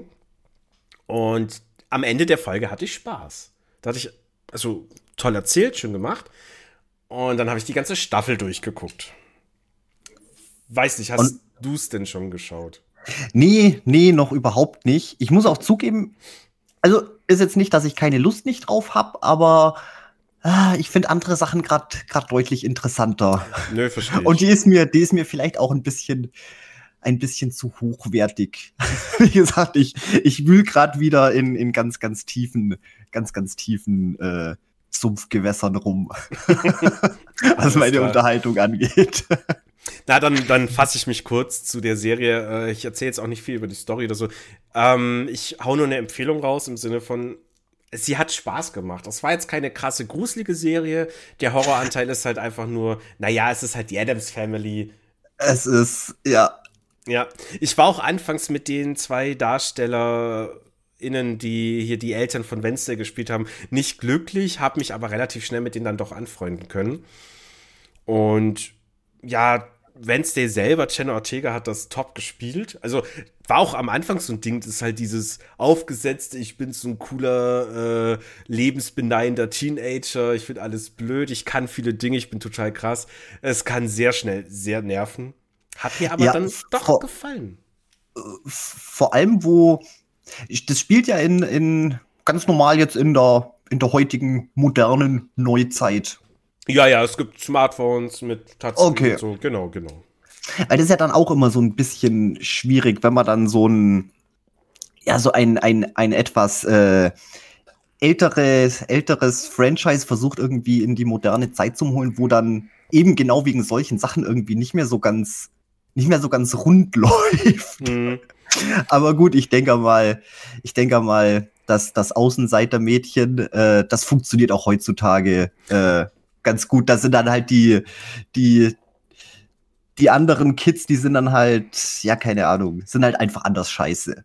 und am Ende der Folge hatte ich Spaß. Da hatte ich, also toll erzählt, schön gemacht und dann habe ich die ganze Staffel durchgeguckt. Weiß nicht, hast du es denn schon geschaut? Nee, nee, noch überhaupt nicht. Ich muss auch zugeben, also ist jetzt nicht, dass ich keine Lust nicht drauf habe, aber ah, ich finde andere Sachen gerade gerade deutlich interessanter. Nö, verstehe ich. Und die ist mir, die ist mir vielleicht auch ein bisschen ein bisschen zu hochwertig. Wie gesagt, ich, ich wühl gerade wieder in, in ganz, ganz tiefen, ganz, ganz tiefen äh, Sumpfgewässern rum. Was meine klar. Unterhaltung angeht. Na, dann, dann fasse ich mich kurz zu der Serie. Ich erzähle jetzt auch nicht viel über die Story oder so. Ähm, ich hau nur eine Empfehlung raus im Sinne von, sie hat Spaß gemacht. Das war jetzt keine krasse, gruselige Serie. Der Horroranteil ist halt einfach nur, naja, es ist halt die Addams Family. Es ist, ja. Ja, ich war auch anfangs mit den zwei DarstellerInnen, die hier die Eltern von Wednesday gespielt haben, nicht glücklich, habe mich aber relativ schnell mit denen dann doch anfreunden können. Und ja, Wednesday selber, Jenna Ortega, hat das top gespielt. Also war auch am Anfang so ein Ding, das ist halt dieses aufgesetzte, ich bin so ein cooler, äh, lebensbeneinender Teenager, ich finde alles blöd, ich kann viele Dinge, ich bin total krass. Es kann sehr schnell sehr nerven. Hat mir aber Ja, dann doch vor- gefallen. Vor allem, wo das spielt ja in, in ganz normal jetzt in der, in der heutigen modernen Neuzeit. Ja, ja, es gibt Smartphones mit Touchscreen Okay. und so, genau, genau. Weil das ist ja dann auch immer so ein bisschen schwierig, wenn man dann so ein, ja, so ein, ein, ein etwas äh, älteres, älteres Franchise versucht irgendwie in die moderne Zeit zu holen, wo dann eben genau wegen solchen Sachen irgendwie nicht mehr so ganz, nicht mehr so ganz rund läuft. Mhm. Aber gut, ich denke mal, ich denke mal, dass das Außenseitermädchen, äh, das funktioniert auch heutzutage äh, ganz gut. Das sind dann halt die, die, die anderen Kids, die sind dann halt, ja, keine Ahnung, sind halt einfach anders scheiße.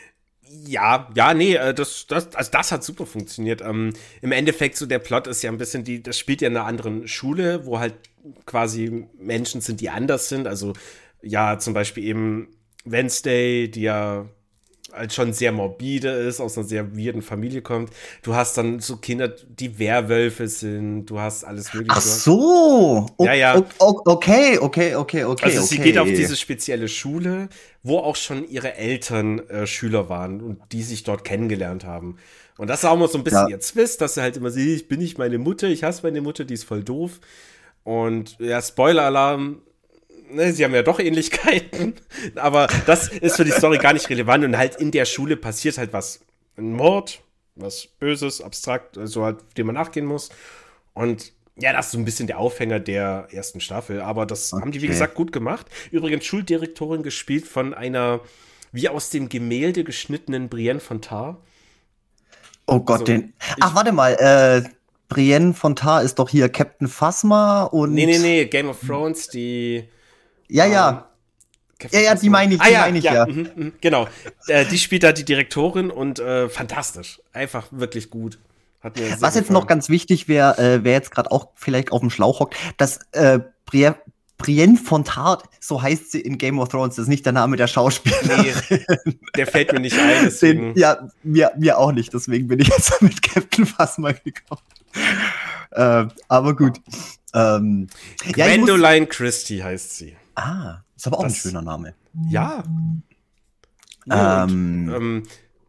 Ja, ja, nee, äh, das, das, also das hat super funktioniert. Ähm, im Endeffekt, so der Plot ist ja ein bisschen, die, das spielt ja in einer anderen Schule, wo halt quasi Menschen sind, die anders sind. Also, ja, zum Beispiel eben Wednesday, die ja halt schon sehr morbide ist, aus einer sehr weirden Familie kommt. Du hast dann so Kinder, die Werwölfe sind, du hast alles mögliche. Ach so! O Ja, ja. o o okay, okay, okay, okay. Also okay. sie geht auf diese spezielle Schule, wo auch schon ihre Eltern äh, Schüler waren und die sich dort kennengelernt haben. Und das ist auch mal so ein bisschen Ja. ihr Twist, dass sie halt immer sieht, ich bin nicht meine Mutter, ich hasse meine Mutter, die ist voll doof. Und ja, Spoiler-Alarm, ne, sie haben ja doch Ähnlichkeiten, aber das ist für die Story gar nicht relevant und halt in der Schule passiert halt was, ein Mord, was Böses, abstrakt, also halt, dem man nachgehen muss. Und ja, das ist so ein bisschen der Aufhänger der ersten Staffel, aber das haben die, wie Okay. gesagt, gut gemacht. Übrigens Schuldirektorin gespielt von einer wie aus dem Gemälde geschnittenen Brienne von Tar. Oh Gott, Also, den. Ach, warte mal, äh, Brienne von Tar ist doch hier Captain Phasma und. Nee, nee, nee, Game of Thrones, die Ja, ja. Ja, ja, die meine ich, ah, die ja, meine ich, ja. ja. Mhm, mhm, genau. Äh, die spielt da die Direktorin und äh, fantastisch. Einfach wirklich gut. Hat mir sehr Was jetzt gefallen. noch ganz wichtig wäre, äh, wer jetzt gerade auch vielleicht auf dem Schlauch hockt, dass äh, Bri Brienne von Tar, so heißt sie in Game of Thrones, das ist nicht der Name der Schauspielerin. Nee, der fällt mir nicht ein, deswegen. Den, ja, mir, mir auch nicht, deswegen bin ich jetzt mit Captain Phasma gekommen. äh, aber gut. Ähm, ja, ich muss, Gwendoline Christie heißt sie. ah, ist aber auch Das- ein schöner Name. Ja. Ja, Ähm, und, ähm,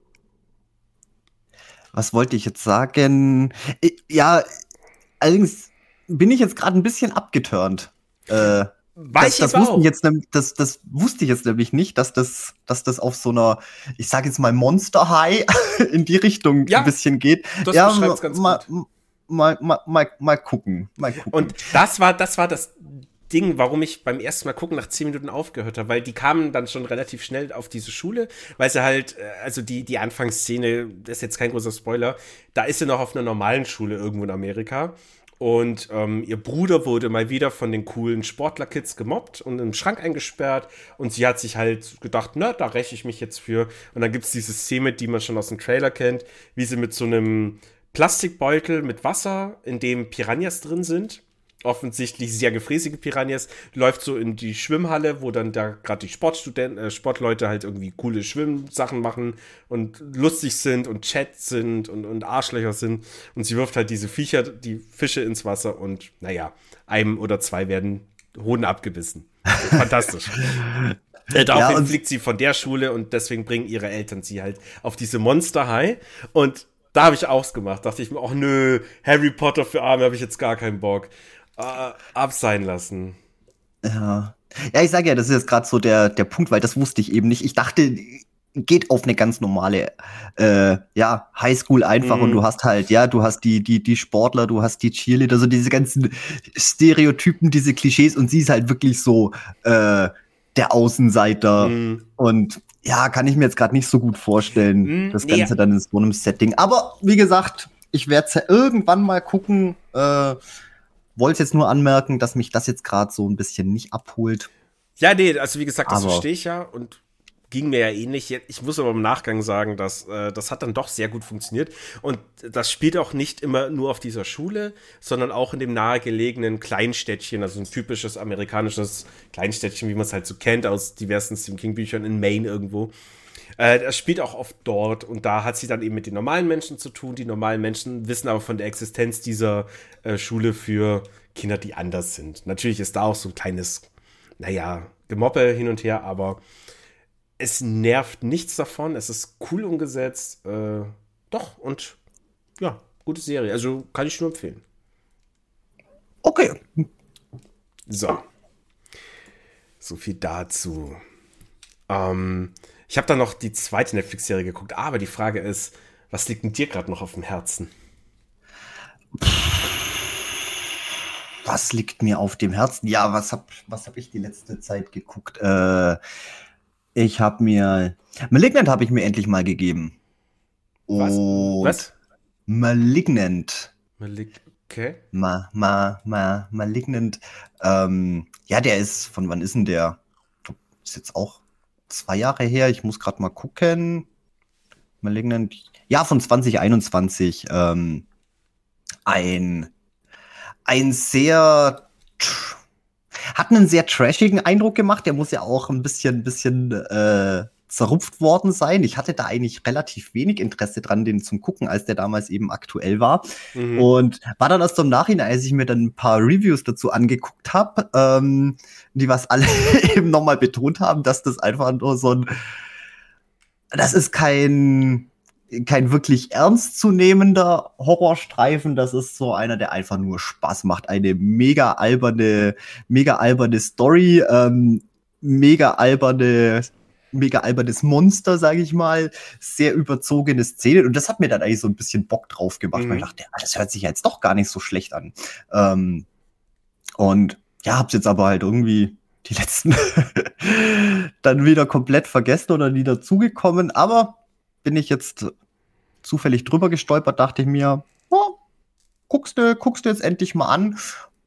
Was wollte ich jetzt sagen? I- Ja, allerdings bin ich jetzt gerade ein bisschen abgeturnt. Äh, war das, ich das, aber wussten auch. jetzt, nem- das, das wusste ich jetzt nämlich nicht, dass das, dass das auf so einer, ich sage jetzt mal Monster High in die Richtung Ja, ein bisschen geht. das ja, beschreibt's ganz mal, gut. mal, mal, mal, mal gucken. Mal gucken. Und das war, das war das Ding, warum ich beim ersten Mal gucken nach zehn Minuten aufgehört habe, weil die kamen dann schon relativ schnell auf diese Schule, weil sie halt, äh, also die, die Anfangsszene, das ist jetzt kein großer Spoiler, da ist sie noch auf einer normalen Schule irgendwo in Amerika. Und ähm, ihr Bruder wurde mal wieder von den coolen Sportlerkids gemobbt und im Schrank eingesperrt. Und sie hat sich halt gedacht, na, da räche ich mich jetzt für. Und dann gibt es diese Szene, die man schon aus dem Trailer kennt, wie sie mit so einem Plastikbeutel mit Wasser, in dem Piranhas drin sind, offensichtlich sehr gefräßige Piranhas, läuft so in die Schwimmhalle, wo dann da gerade die Sportstudenten, äh, Sportleute halt irgendwie coole Schwimmsachen machen und lustig sind und Chat sind und, und Arschlöcher sind. Und sie wirft halt diese Viecher, die Fische ins Wasser und naja, einem oder zwei werden Hoden abgebissen. Fantastisch. Äh, daraufhin Ja, und- fliegt sie von der Schule und deswegen bringen ihre Eltern sie halt auf diese Monster High. Und da habe ich ausgemacht. Dachte ich mir, ach nö, Harry Potter für Arme habe ich jetzt gar keinen Bock. Äh, absein lassen. Ja. Ja, ich sage ja, das ist jetzt gerade so der, der Punkt, weil das wusste ich eben nicht. Ich dachte, geht auf eine ganz normale äh, ja, Highschool einfach Mhm. und du hast halt, ja, du hast die, die, die Sportler, du hast die Cheerleader, so diese ganzen Stereotypen, diese Klischees und sie ist halt wirklich so äh, der Außenseiter. Mhm. Und ja, kann ich mir jetzt gerade nicht so gut vorstellen, Mm, das nee. Ganze dann in so einem Setting. Aber wie gesagt, ich werde es ja irgendwann mal gucken. Äh, wollte jetzt nur anmerken, dass mich das jetzt gerade so ein bisschen nicht abholt. Ja, nee, also wie gesagt, das Aber- verstehe ich ja. Und ging mir ja ähnlich. Ich muss aber im Nachgang sagen, dass äh, das hat dann doch sehr gut funktioniert. Und das spielt auch nicht immer nur auf dieser Schule, sondern auch in dem nahegelegenen Kleinstädtchen, also ein typisches amerikanisches Kleinstädtchen, wie man es halt so kennt aus diversen Stephen King-Büchern in Maine irgendwo. Äh, das spielt auch oft dort und da hat sie dann eben mit den normalen Menschen zu tun. Die normalen Menschen wissen aber von der Existenz dieser äh, Schule für Kinder, die anders sind. Natürlich ist da auch so ein kleines, naja, Gemoppe hin und her, aber es nervt nichts davon. Es ist cool umgesetzt. Äh, doch, und ja, gute Serie. Also kann ich nur empfehlen. Okay. So. So viel dazu. Ähm, ich habe dann noch die zweite Netflix-Serie geguckt, aber die Frage ist, was liegt mit dir gerade noch auf dem Herzen? Was liegt mir auf dem Herzen? Ja, was hab, was hab ich die letzte Zeit geguckt? Äh, ich habe mir Malignant habe ich mir endlich mal gegeben. Was? Und Was? Malignant. Malik okay. Ma, ma, ma, Malignant. Ähm, ja, der ist, von wann ist denn der? Ist jetzt auch zwei Jahre her. Ich muss gerade mal gucken. Malignant. Ja, von zwanzig einundzwanzig. Ähm, ein, ein sehr, tr- hat einen sehr trashigen Eindruck gemacht. Der muss ja auch ein bisschen, bisschen äh, zerrupft worden sein. Ich hatte da eigentlich relativ wenig Interesse dran, den zum Gucken, als der damals eben aktuell war. Mhm. Und war dann erst im Nachhinein, als ich mir dann ein paar Reviews dazu angeguckt habe, ähm, die was alle eben nochmal betont haben, dass das einfach nur so ein, das ist kein, kein wirklich ernstzunehmender Horrorstreifen, das ist so einer, der einfach nur Spaß macht. Eine mega alberne, mega alberne Story, ähm, mega alberne mega albernes Monster, sage ich mal, sehr überzogene Szenen. Und das hat mir dann eigentlich so ein bisschen Bock drauf gemacht, Mhm. weil ich dachte, ah, das hört sich jetzt doch gar nicht so schlecht an. Ähm, und ja, hab's jetzt aber halt irgendwie die letzten dann wieder komplett vergessen oder nie dazugekommen. Aber bin ich jetzt zufällig drüber gestolpert, dachte ich mir, oh, guckst du, guckst du jetzt endlich mal an.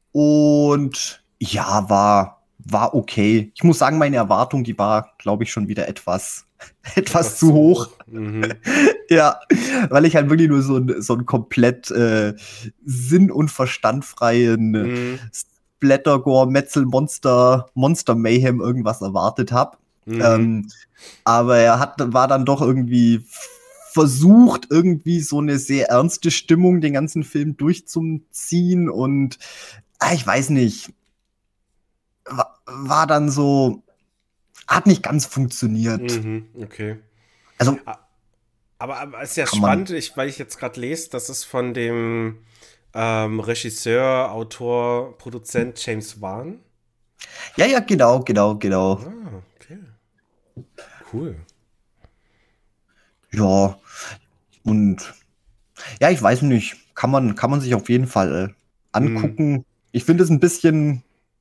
Und ja, war war okay. Ich muss sagen, meine Erwartung, die war, glaube ich, schon wieder etwas, etwas zu hoch. Mhm. Ja, weil ich halt wirklich nur so ein, so ein komplett äh, sinn- und verstandfreien Mhm. Splattergore, Metzel, Monster, Monster Mayhem irgendwas erwartet habe. Mhm. Ähm, aber er hat, war dann doch irgendwie versucht, irgendwie so eine sehr ernste Stimmung den ganzen Film durchzuziehen und ah, ich weiß nicht, war, war dann so, hat nicht ganz funktioniert. Mhm. Okay. Also, Aber, aber es ist ja Kann man- spannend, ich, weil ich jetzt gerade lese, das ist von dem ähm, Regisseur, Autor, Produzent James Wan. ja, ja, genau, genau, genau. Ah, okay. Cool. Ja, und ja, ich weiß nicht, kann man, kann man sich auf jeden Fall äh, angucken. Ich finde es ein bisschen,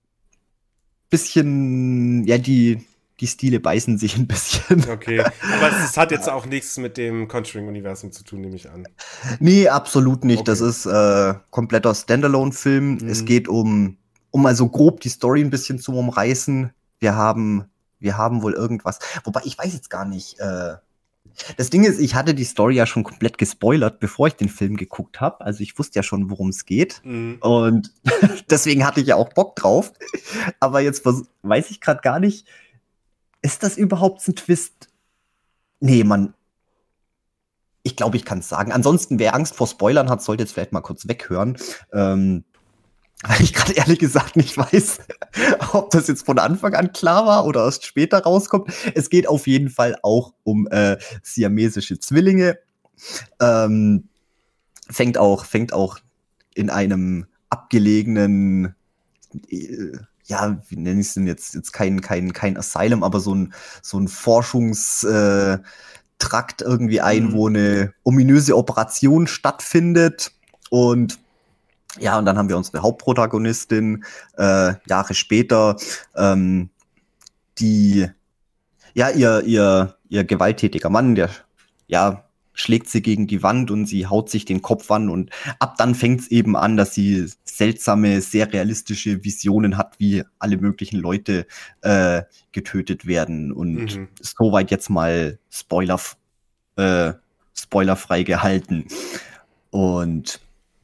bisschen, ja, die, die Stile beißen sich ein bisschen. Okay. Aber es, es hat jetzt auch nichts mit dem Conjuring-Universum zu tun, nehme ich an. Nee, absolut nicht. Okay. Das ist äh, kompletter Standalone-Film. Mhm. Es geht um, um mal so grob die Story ein bisschen zu umreißen. Wir haben, wir haben wohl irgendwas. Wobei, ich weiß jetzt gar nicht. Äh, das Ding ist, ich hatte die Story ja schon komplett gespoilert, bevor ich den Film geguckt habe. Also ich wusste ja schon, worum es geht. Mhm. Und deswegen hatte ich ja auch Bock drauf. Aber jetzt vers- weiß ich gerade gar nicht, ist das überhaupt ein Twist? Nee, man. Ich glaube, ich kann es sagen. Ansonsten, wer Angst vor Spoilern hat, sollte jetzt vielleicht mal kurz weghören. Ähm, weil ich gerade ehrlich gesagt nicht weiß, ob das jetzt von Anfang an klar war oder erst später rauskommt. Es geht auf jeden Fall auch um äh, siamesische Zwillinge. Ähm, fängt auch, fängt auch in einem abgelegenen, äh, ja, wie nenne ich es denn jetzt? Jetzt kein, kein, kein Asylum, aber so ein, so ein Forschungstrakt äh, irgendwie ein, Mhm. wo eine ominöse Operation stattfindet. Und ja, und dann haben wir unsere Hauptprotagonistin äh, Jahre später, ähm, die, ja, ihr, ihr, ihr gewalttätiger Mann, der, ja, schlägt sie gegen die Wand und sie haut sich den Kopf an und ab dann fängt es eben an, dass sie seltsame, sehr realistische Visionen hat, wie alle möglichen Leute äh, getötet werden und mhm. soweit jetzt mal Spoiler, äh, spoilerfrei gehalten. Und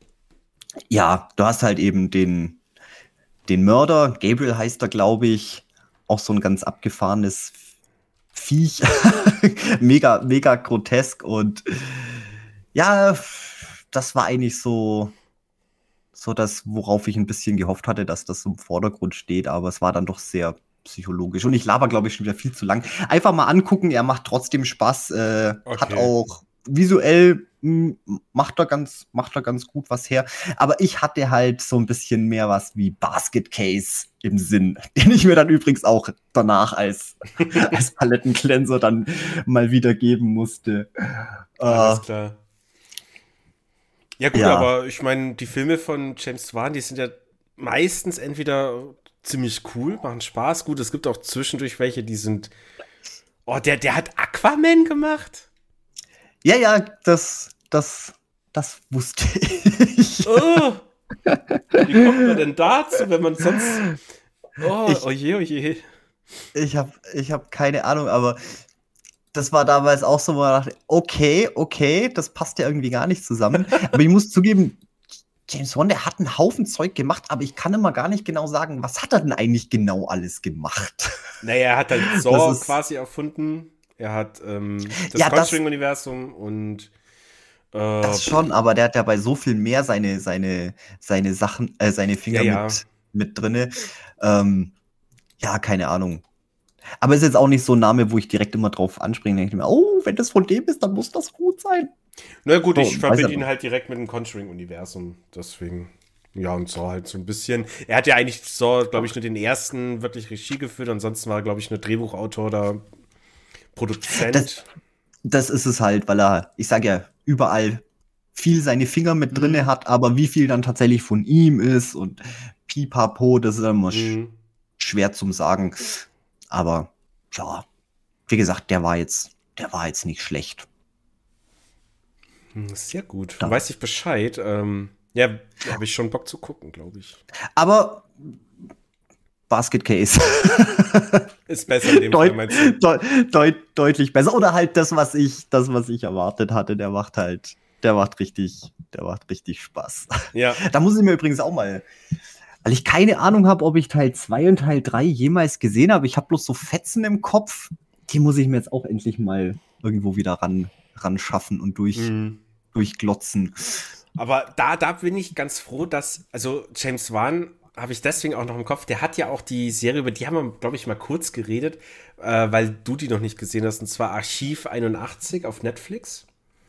ja, du hast halt eben den, den Mörder, Gabriel heißt er, glaube ich, auch so ein ganz abgefahrenes Viech, mega, mega grotesk und ja, das war eigentlich so, so das, worauf ich ein bisschen gehofft hatte, dass das im Vordergrund steht, aber es war dann doch sehr psychologisch und ich laber, glaube ich, schon wieder viel zu lang. Einfach mal angucken, er macht trotzdem Spaß, äh, okay. Hat auch visuell mh, macht er ganz, macht er ganz gut was her, aber ich hatte halt so ein bisschen mehr was wie Basket Case im Sinn, den ich mir dann übrigens auch danach als, als Palettencleanser dann mal wieder geben musste. Alles uh, klar. Ja gut, ja. Aber ich meine, die Filme von James Wan, die sind ja meistens entweder ziemlich cool, machen Spaß. Gut, es gibt auch zwischendurch welche, die sind oh, der, der hat Aquaman gemacht? Ja, ja, das, das, das wusste ich. Oh, wie kommt man denn dazu, wenn man sonst... Oh, ich, oje, oje. Ich habe ich hab keine Ahnung, aber das war damals auch so, wo man dachte, okay, okay, das passt ja irgendwie gar nicht zusammen. Aber ich muss zugeben, James Wan, der hat einen Haufen Zeug gemacht, aber ich kann immer gar nicht genau sagen, was hat er denn eigentlich genau alles gemacht? Naja, er hat halt Saw quasi erfunden. Er hat ähm, das ja, Conjuring-Universum und äh, das schon, aber der hat ja bei so viel mehr seine, seine, seine Sachen, äh, seine Finger ja, ja. mit, mit drinne. Ähm, ja, keine Ahnung. Aber ist jetzt auch nicht so ein Name, wo ich direkt immer drauf anspringe. Denke ich mir, oh, wenn das von dem ist, dann muss das gut sein. Na gut, so, ich verbinde ihn halt direkt mit dem Conjuring-Universum. Deswegen, ja, und Saw halt so ein bisschen. Er hat ja eigentlich Saw, glaube ich, nur den ersten wirklich Regie geführt. Ansonsten war er, glaube ich, nur Drehbuchautor oder Produzent. Das, das ist es halt, weil er, ich sage ja, überall viel seine Finger mit mhm. drinne hat, aber wie viel dann tatsächlich von ihm ist und pipapo, das ist immer mhm. schwer zum sagen. Aber ja, wie gesagt, der war jetzt, der war jetzt nicht schlecht. Sehr gut. Da weiß ich Bescheid. Ähm, ja, da habe ich schon Bock zu gucken, glaube ich. Aber Basket Case ist besser in dem Deut, Fall, meinst du? Deut, deut, deutlich besser. Oder halt das, was ich, das, was ich erwartet hatte. Der macht halt, der macht richtig, der macht richtig Spaß. Ja. Da muss ich mir übrigens auch mal, weil ich keine Ahnung habe, ob ich Teil zwei und Teil drei jemals gesehen habe. Ich habe bloß so Fetzen im Kopf. Die muss ich mir jetzt auch endlich mal irgendwo wieder ran, ran schaffen und durch, mhm. durchglotzen. Aber da, da bin ich ganz froh, dass, also James Wan habe ich deswegen auch noch im Kopf, der hat ja auch die Serie, über die haben wir, glaube ich, mal kurz geredet, äh, weil du die noch nicht gesehen hast, und zwar Archiv einundachtzig auf Netflix.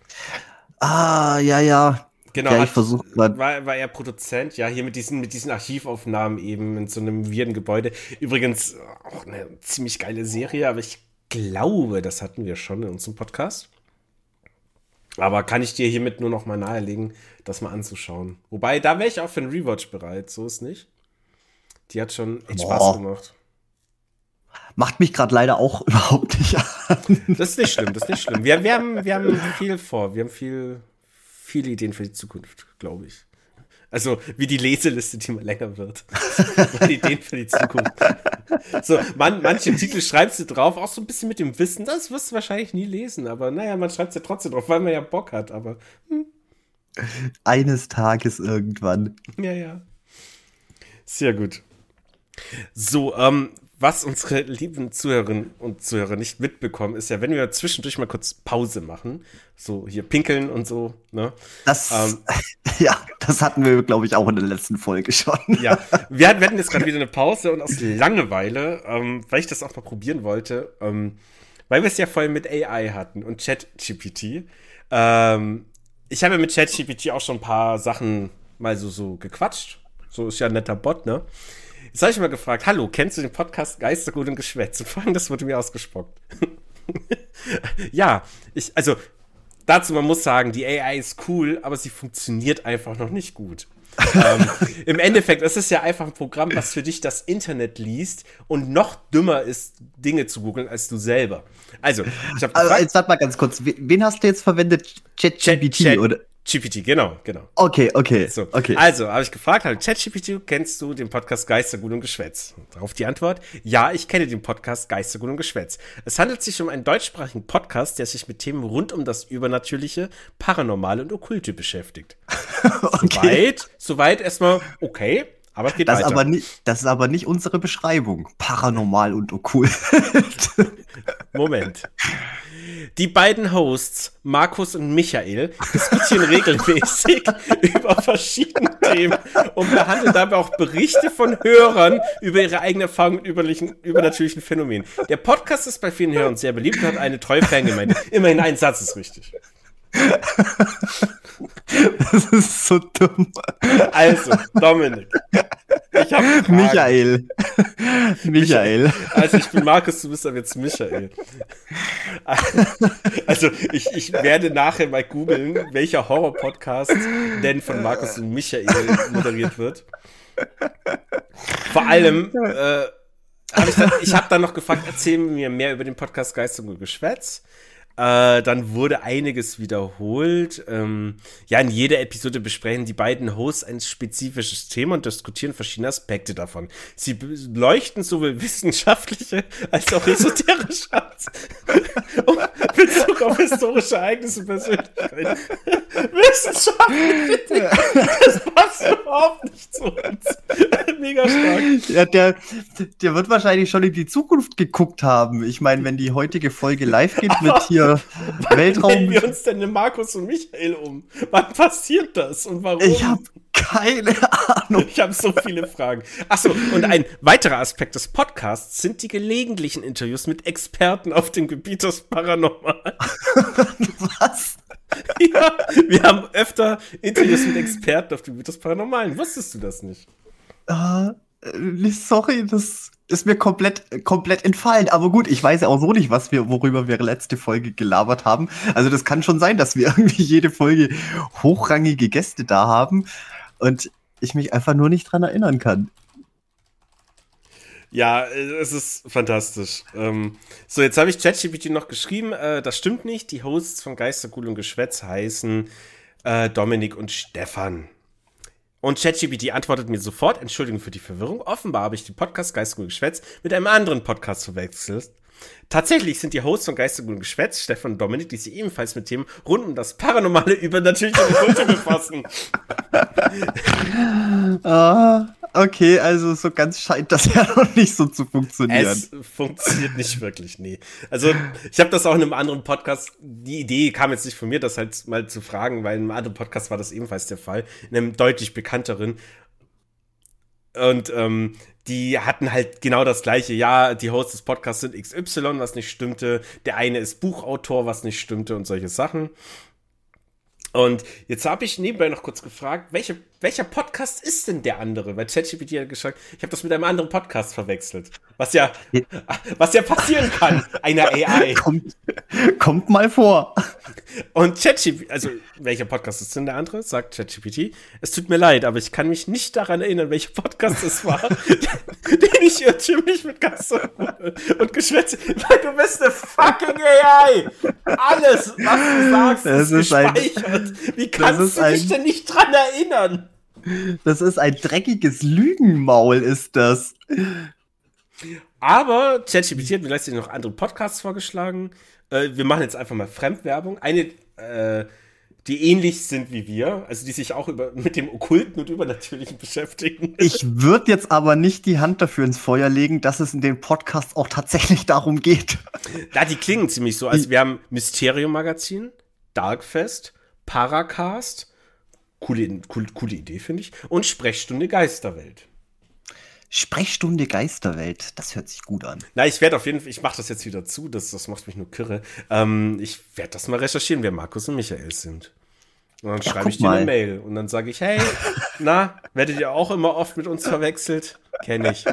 Ah, ja, ja. Genau, ja, ich versuch grad. war, war er Produzent, ja, hier mit diesen, mit diesen Archivaufnahmen eben in so einem weirden Gebäude. Übrigens auch eine ziemlich geile Serie, aber ich glaube, das hatten wir schon in unserem Podcast. Aber kann ich dir hiermit nur noch mal nahelegen, das mal anzuschauen. Wobei, da wäre ich auch für einen Rewatch bereit, so ist nicht. Die hat schon echt Boah. Spaß gemacht. Macht mich gerade leider auch überhaupt nicht an. Das ist nicht schlimm, das ist nicht schlimm. Wir, wir, haben, wir haben viel vor, wir haben viel, viele Ideen für die Zukunft, glaube ich. Also wie die Leseliste, die mal länger wird. Ideen für die Zukunft. So, man, manche Titel schreibst du drauf, auch so ein bisschen mit dem Wissen, das wirst du wahrscheinlich nie lesen, aber naja, man schreibt es ja trotzdem drauf, weil man ja Bock hat, aber hm. Eines Tages irgendwann. Ja, ja. Sehr gut. So, ähm, was unsere lieben Zuhörerinnen und Zuhörer nicht mitbekommen, ist ja, wenn wir zwischendurch mal kurz Pause machen, so hier pinkeln und so, ne? Das, ähm, ja, das hatten wir, glaube ich, auch in der letzten Folge schon. Ja, wir hatten jetzt gerade wieder eine Pause und aus Langeweile, ähm, weil ich das auch mal probieren wollte, ähm, weil wir es ja voll mit A I hatten und ChatGPT. Ähm, ich habe ja mit ChatGPT auch schon ein paar Sachen mal so, so gequatscht. So ist ja ein netter Bot, ne? Jetzt habe ich mal gefragt, hallo, kennst du den Podcast Geistergut und Geschwätz? Und folgendes wurde mir ausgespuckt. Ja, ich, also, dazu, man muss sagen, die A I ist cool, aber sie funktioniert einfach noch nicht gut. ähm, Im Endeffekt, es ist ja einfach ein Programm, was für dich das Internet liest und noch dümmer ist, Dinge zu googeln als du selber. Also, ich habe Also, jetzt warte mal ganz kurz. Wen hast du jetzt verwendet? ChatGPT, oder? G P T, genau, genau. Okay, okay, so. okay. Also, habe ich gefragt, hallo ChatGPT, kennst du den Podcast Geistergut und Geschwätz? Darauf die Antwort, ja, ich kenne den Podcast Geistergut und Geschwätz. Es handelt sich um einen deutschsprachigen Podcast, der sich mit Themen rund um das Übernatürliche, Paranormale und Okkulte beschäftigt. okay. Soweit, soweit erstmal okay, aber es geht das weiter. Aber nicht, das ist aber nicht unsere Beschreibung. Paranormal und okkult. Moment. Die beiden Hosts, Markus und Michael, diskutieren regelmäßig über verschiedene Themen und behandeln dabei auch Berichte von Hörern über ihre eigene Erfahrung mit übernatürlichen Phänomenen. Der Podcast ist bei vielen Hörern sehr beliebt und hat eine treue Fangemeinde. Immerhin ein Satz ist richtig. Das ist so dumm. Also, Dominik. Ich hab Michael. Michael. Also, ich bin Markus, du bist aber jetzt Michael. Also, ich, ich werde nachher mal googeln, welcher Horror-Podcast denn von Markus und Michael moderiert wird. Vor allem, äh, hab ich, dann, ich habe dann noch gefragt, erzähl mir mehr über den Podcast Geister und Geschwätz. Äh, dann wurde einiges wiederholt. Ähm, ja, in jeder Episode besprechen die beiden Hosts ein spezifisches Thema und diskutieren verschiedene Aspekte davon. Sie beleuchten sowohl wissenschaftliche als auch esoterische um Bezug auf historische Ereignisse und Persönlichkeiten. Wissenschaftliche Dinge, das passt überhaupt nicht zu uns. Mega stark. Ja, der, der wird wahrscheinlich schon in die Zukunft geguckt haben. Ich meine, wenn die heutige Folge live geht mit hier Weltraum. Wann wir uns denn Markus und Michael um? Wann passiert das und warum? Ich habe keine Ahnung. Ich habe so viele Fragen. Achso, und ein weiterer Aspekt des Podcasts sind die gelegentlichen Interviews mit Experten auf dem Gebiet des Paranormalen. Was? Ja, wir haben öfter Interviews mit Experten auf dem Gebiet des Paranormalen. Wusstest du das nicht? Uh, sorry, das ist mir komplett, komplett entfallen. Aber gut, ich weiß ja auch so nicht, was wir, worüber wir letzte Folge gelabert haben. Also das kann schon sein, dass wir irgendwie jede Folge hochrangige Gäste da haben und ich mich einfach nur nicht dran erinnern kann. Ja, es ist fantastisch. Ähm, so, jetzt habe ich ChatGPT noch geschrieben. Äh, das stimmt nicht. Die Hosts von Geistergut und Geschwätz heißen äh, Dominik und Stefan. Und ChatGPT antwortet mir sofort, Entschuldigung für die Verwirrung, offenbar habe ich den Podcast Geistergut und Geschwätz mit einem anderen Podcast verwechselt. Tatsächlich sind die Hosts von Geistergut und Geschwätz, Stefan und Dominik, die sich ebenfalls mit Themen rund um das Paranormale, Übernatürliche und Okkulte befassen. Ah, okay, also so ganz scheint das ja noch nicht so zu funktionieren. Es funktioniert nicht wirklich, nee. Also ich habe das auch in einem anderen Podcast, die Idee kam jetzt nicht von mir, das halt mal zu fragen, weil in einem anderen Podcast war das ebenfalls der Fall, in einem deutlich bekannteren. Und ähm, die hatten halt genau das Gleiche. Ja, die Hosts des Podcasts sind X Y, was nicht stimmte. Der eine ist Buchautor, was nicht stimmte und solche Sachen. Und jetzt habe ich nebenbei noch kurz gefragt, welche, welcher Podcast ist denn der andere? Weil ChatGPT hat gesagt, ich habe das mit einem anderen Podcast verwechselt. Was ja, was ja passieren kann, einer A I. Kommt, kommt mal vor. Und ChatGPT, also welcher Podcast ist denn der andere? Sagt ChatGPT. Es tut mir leid, aber ich kann mich nicht daran erinnern, welcher Podcast es war, den ich irrtümlich mit Geister und Geschwätz. Weil du bist eine fucking A I. Alles, was du sagst, das ist, ist gespeichert. Ein, Wie kannst du ein, dich denn nicht dran erinnern? Das ist ein dreckiges Lügenmaul, ist das. Aber ChatGPT hat mir gleichzeitig noch andere Podcasts vorgeschlagen. Äh, wir machen jetzt einfach mal Fremdwerbung. Eine, äh, die ähnlich sind wie wir, also die sich auch über, mit dem Okkulten und Übernatürlichen beschäftigen. Ich würde jetzt aber nicht die Hand dafür ins Feuer legen, dass es in den Podcasts auch tatsächlich darum geht. Ja, die klingen ziemlich so. Also wir haben Mysterium-Magazin, Darkfest, Paracast, coole, coole, coole Idee, finde ich, und Sprechstunde Geisterwelt. Sprechstunde Geisterwelt, das hört sich gut an. Na, ich werde auf jeden Fall, ich mache das jetzt wieder zu, das, das macht mich nur kirre. Ähm, ich werde das mal recherchieren, wer Markus und Michael sind. Und dann ja, schreibe ich dir eine Mail und dann sage ich, hey, na, werdet ihr auch immer oft mit uns verwechselt? Kenne ich.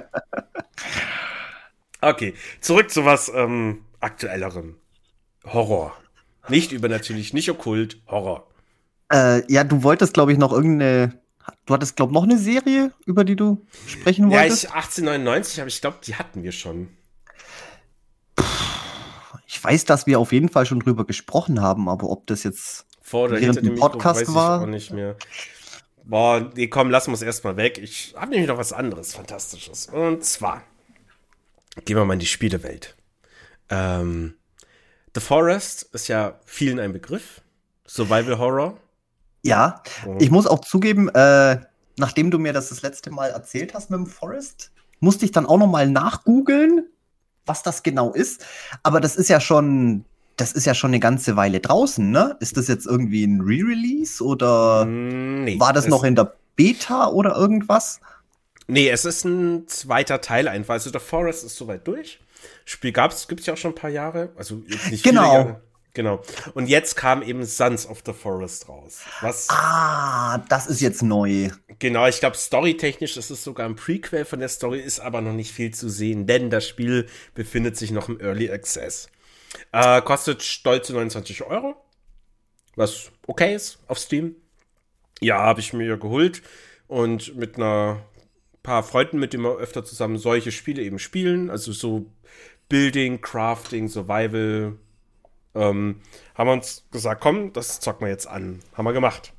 Okay, zurück zu was ähm, aktuellerem. Horror. Nicht übernatürlich, nicht okkult, Horror. Äh, ja, du wolltest, glaube ich, noch irgendeine. Du hattest, glaube ich, noch eine Serie, über die du sprechen Ja, wolltest? ich achtzehnhundertneunundneunzig, aber ich glaube, die hatten wir schon. Ich weiß, dass wir auf jeden Fall schon drüber gesprochen haben, aber ob das jetzt Vor oder während hinter dem dem Mikro Podcast weiß ich war. auch nicht mehr. Boah, nee, komm, lassen wir es erstmal weg. Ich habe nämlich noch was anderes Fantastisches. Und zwar gehen wir mal in die Spielewelt. Ähm, The Forest ist ja vielen ein Begriff. Survival Horror. Ja, Oh. ich muss auch zugeben, äh, nachdem du mir das das letzte Mal erzählt hast mit dem Forest, musste ich dann auch noch mal nachgoogeln, was das genau ist. Aber das ist ja schon, das ist ja schon eine ganze Weile draußen, ne? Ist das jetzt irgendwie ein Re-Release oder Mm, nee, war das es- noch in der Beta oder irgendwas? Nee, es ist ein zweiter Teil einfach. Also The Forest ist soweit durch. Spiel gab's, gibt's ja auch schon ein paar Jahre. Also jetzt nicht Genau. viele Jahre. Genau. Und jetzt kam eben Sons of the Forest raus. Was, Ah, das ist jetzt neu. genau, ich glaube, storytechnisch ist es sogar ein Prequel von der Story, ist aber noch nicht viel zu sehen, denn das Spiel befindet sich noch im Early Access. Äh, kostet stolze neunundzwanzig Euro. Was okay ist auf Steam. Ja, habe ich mir geholt und mit einer paar Freunden, mit denen wir öfter zusammen solche Spiele eben spielen, also so Building, Crafting, Survival, ähm, haben wir uns gesagt, komm, das zocken wir jetzt an. Haben wir gemacht.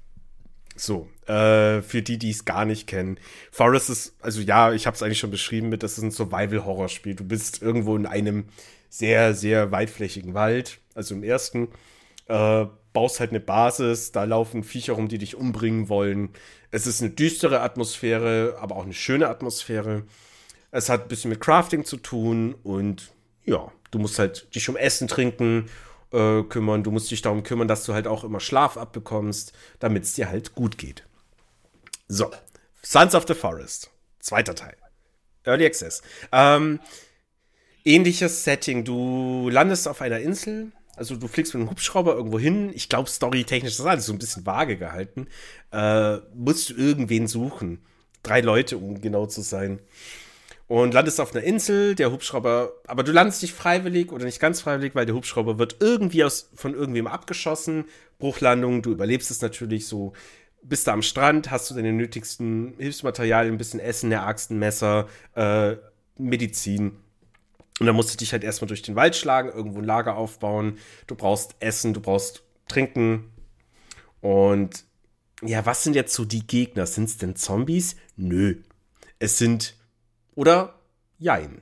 So, äh, für die, die es gar nicht kennen. Forest ist, also ja, ich habe es eigentlich schon beschrieben mit, das ist ein Survival-Horror-Spiel. Du bist irgendwo in einem sehr, sehr weitflächigen Wald, also im ersten, äh, baust halt eine Basis, da laufen Viecher rum, die dich umbringen wollen. Es ist eine düstere Atmosphäre, aber auch eine schöne Atmosphäre. Es hat ein bisschen mit Crafting zu tun und ja, du musst halt dich um Essen, Trinken äh, kümmern. Du musst dich darum kümmern, dass du halt auch immer Schlaf abbekommst, damit es dir halt gut geht. So, Sons of the Forest, zweiter Teil. Early Access. Ähm, ähnliches Setting. Du landest auf einer Insel. Also du fliegst mit einem Hubschrauber irgendwo hin. Ich glaube, storytechnisch ist das alles so ein bisschen vage gehalten. Äh, musst du irgendwen suchen. Drei Leute, um genau zu sein. Und landest auf einer Insel, der Hubschrauber, aber du landest nicht freiwillig oder nicht ganz freiwillig, weil der Hubschrauber wird irgendwie aus, von irgendwem abgeschossen. Bruchlandung, du überlebst es natürlich so. Bist da am Strand, hast du deine nötigsten Hilfsmaterialien, ein bisschen Essen, eine Axt, ein Messer, äh, Medizin. Und dann musst du dich halt erstmal durch den Wald schlagen, irgendwo ein Lager aufbauen. Du brauchst Essen, du brauchst Trinken. Und ja, was sind jetzt so die Gegner? Sind es denn Zombies? Nö. Es sind, oder? Jein.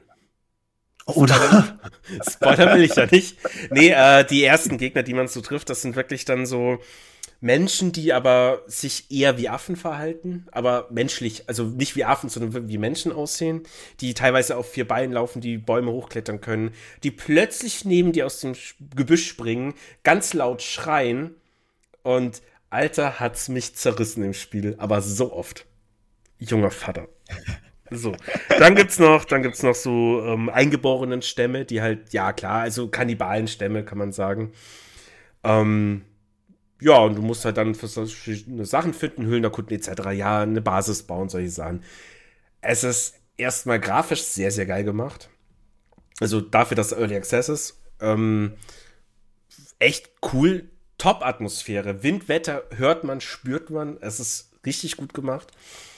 Oder? Spoiler will ich ja nicht. Nee, äh, die ersten Gegner, die man so trifft, das sind wirklich dann so Menschen, die aber sich eher wie Affen verhalten, aber menschlich, also nicht wie Affen, sondern wie Menschen aussehen, die teilweise auf vier Beinen laufen, die Bäume hochklettern können, die plötzlich neben dir aus dem Gebüsch springen, ganz laut schreien und Alter, hat's mich zerrissen im Spiel, aber so oft. Junger Vater. So, dann gibt's noch, dann gibt's noch so ähm, eingeborenen Stämme, die halt, ja klar, also Kannibalenstämme, kann man sagen. Ähm, ja, und du musst halt dann verschiedene Sachen finden, Höhlen erkunden et cetera. Ja, eine Basis bauen, solche Sachen. Es ist erstmal grafisch sehr, sehr geil gemacht. Also dafür, dass es Early Access ist. Ähm, echt cool. Top-Atmosphäre. Wind, Wetter hört man, spürt man. Es ist richtig gut gemacht.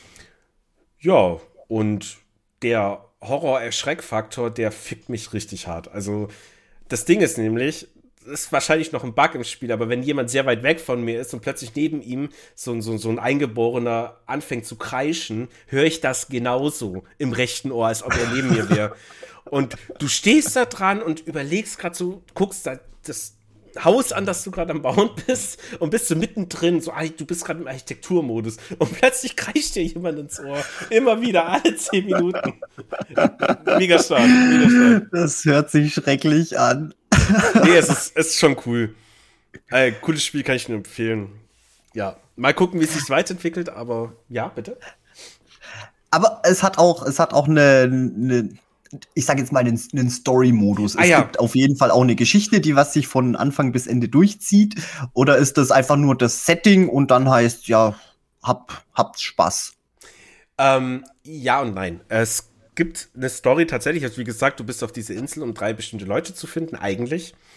Ja, und der Horror-Erschreck-Faktor, der fickt mich richtig hart. Also, das Ding ist nämlich, das ist wahrscheinlich noch ein Bug im Spiel, aber wenn jemand sehr weit weg von mir ist und plötzlich neben ihm so, so, so ein Eingeborener anfängt zu kreischen, höre ich das genauso im rechten Ohr, als ob er neben mir wäre. Und du stehst da dran und überlegst gerade so, guckst da das Haus an, das du gerade am Bauen bist und bist so mittendrin, so, du bist gerade im Architekturmodus und plötzlich kreischt dir jemand ins Ohr. Immer wieder, alle zehn Minuten. Mega stark, mega stark. Das hört sich schrecklich an. Nee, es ist, es ist schon cool. Äh, cooles Spiel, kann ich nur empfehlen. Ja, mal gucken, wie es sich weiterentwickelt, aber ja, bitte. Aber es hat auch, es hat auch eine, eine ich sage jetzt mal, einen, einen Story-Modus. Es ah, ja. gibt auf jeden Fall auch eine Geschichte, die was sich von Anfang bis Ende durchzieht. Oder ist das einfach nur das Setting und dann heißt, ja, hab, habt Spaß? Ähm, ja und nein. Es gibt eine Story tatsächlich, also wie gesagt, du bist auf dieser Insel, um drei bestimmte Leute zu finden, eigentlich.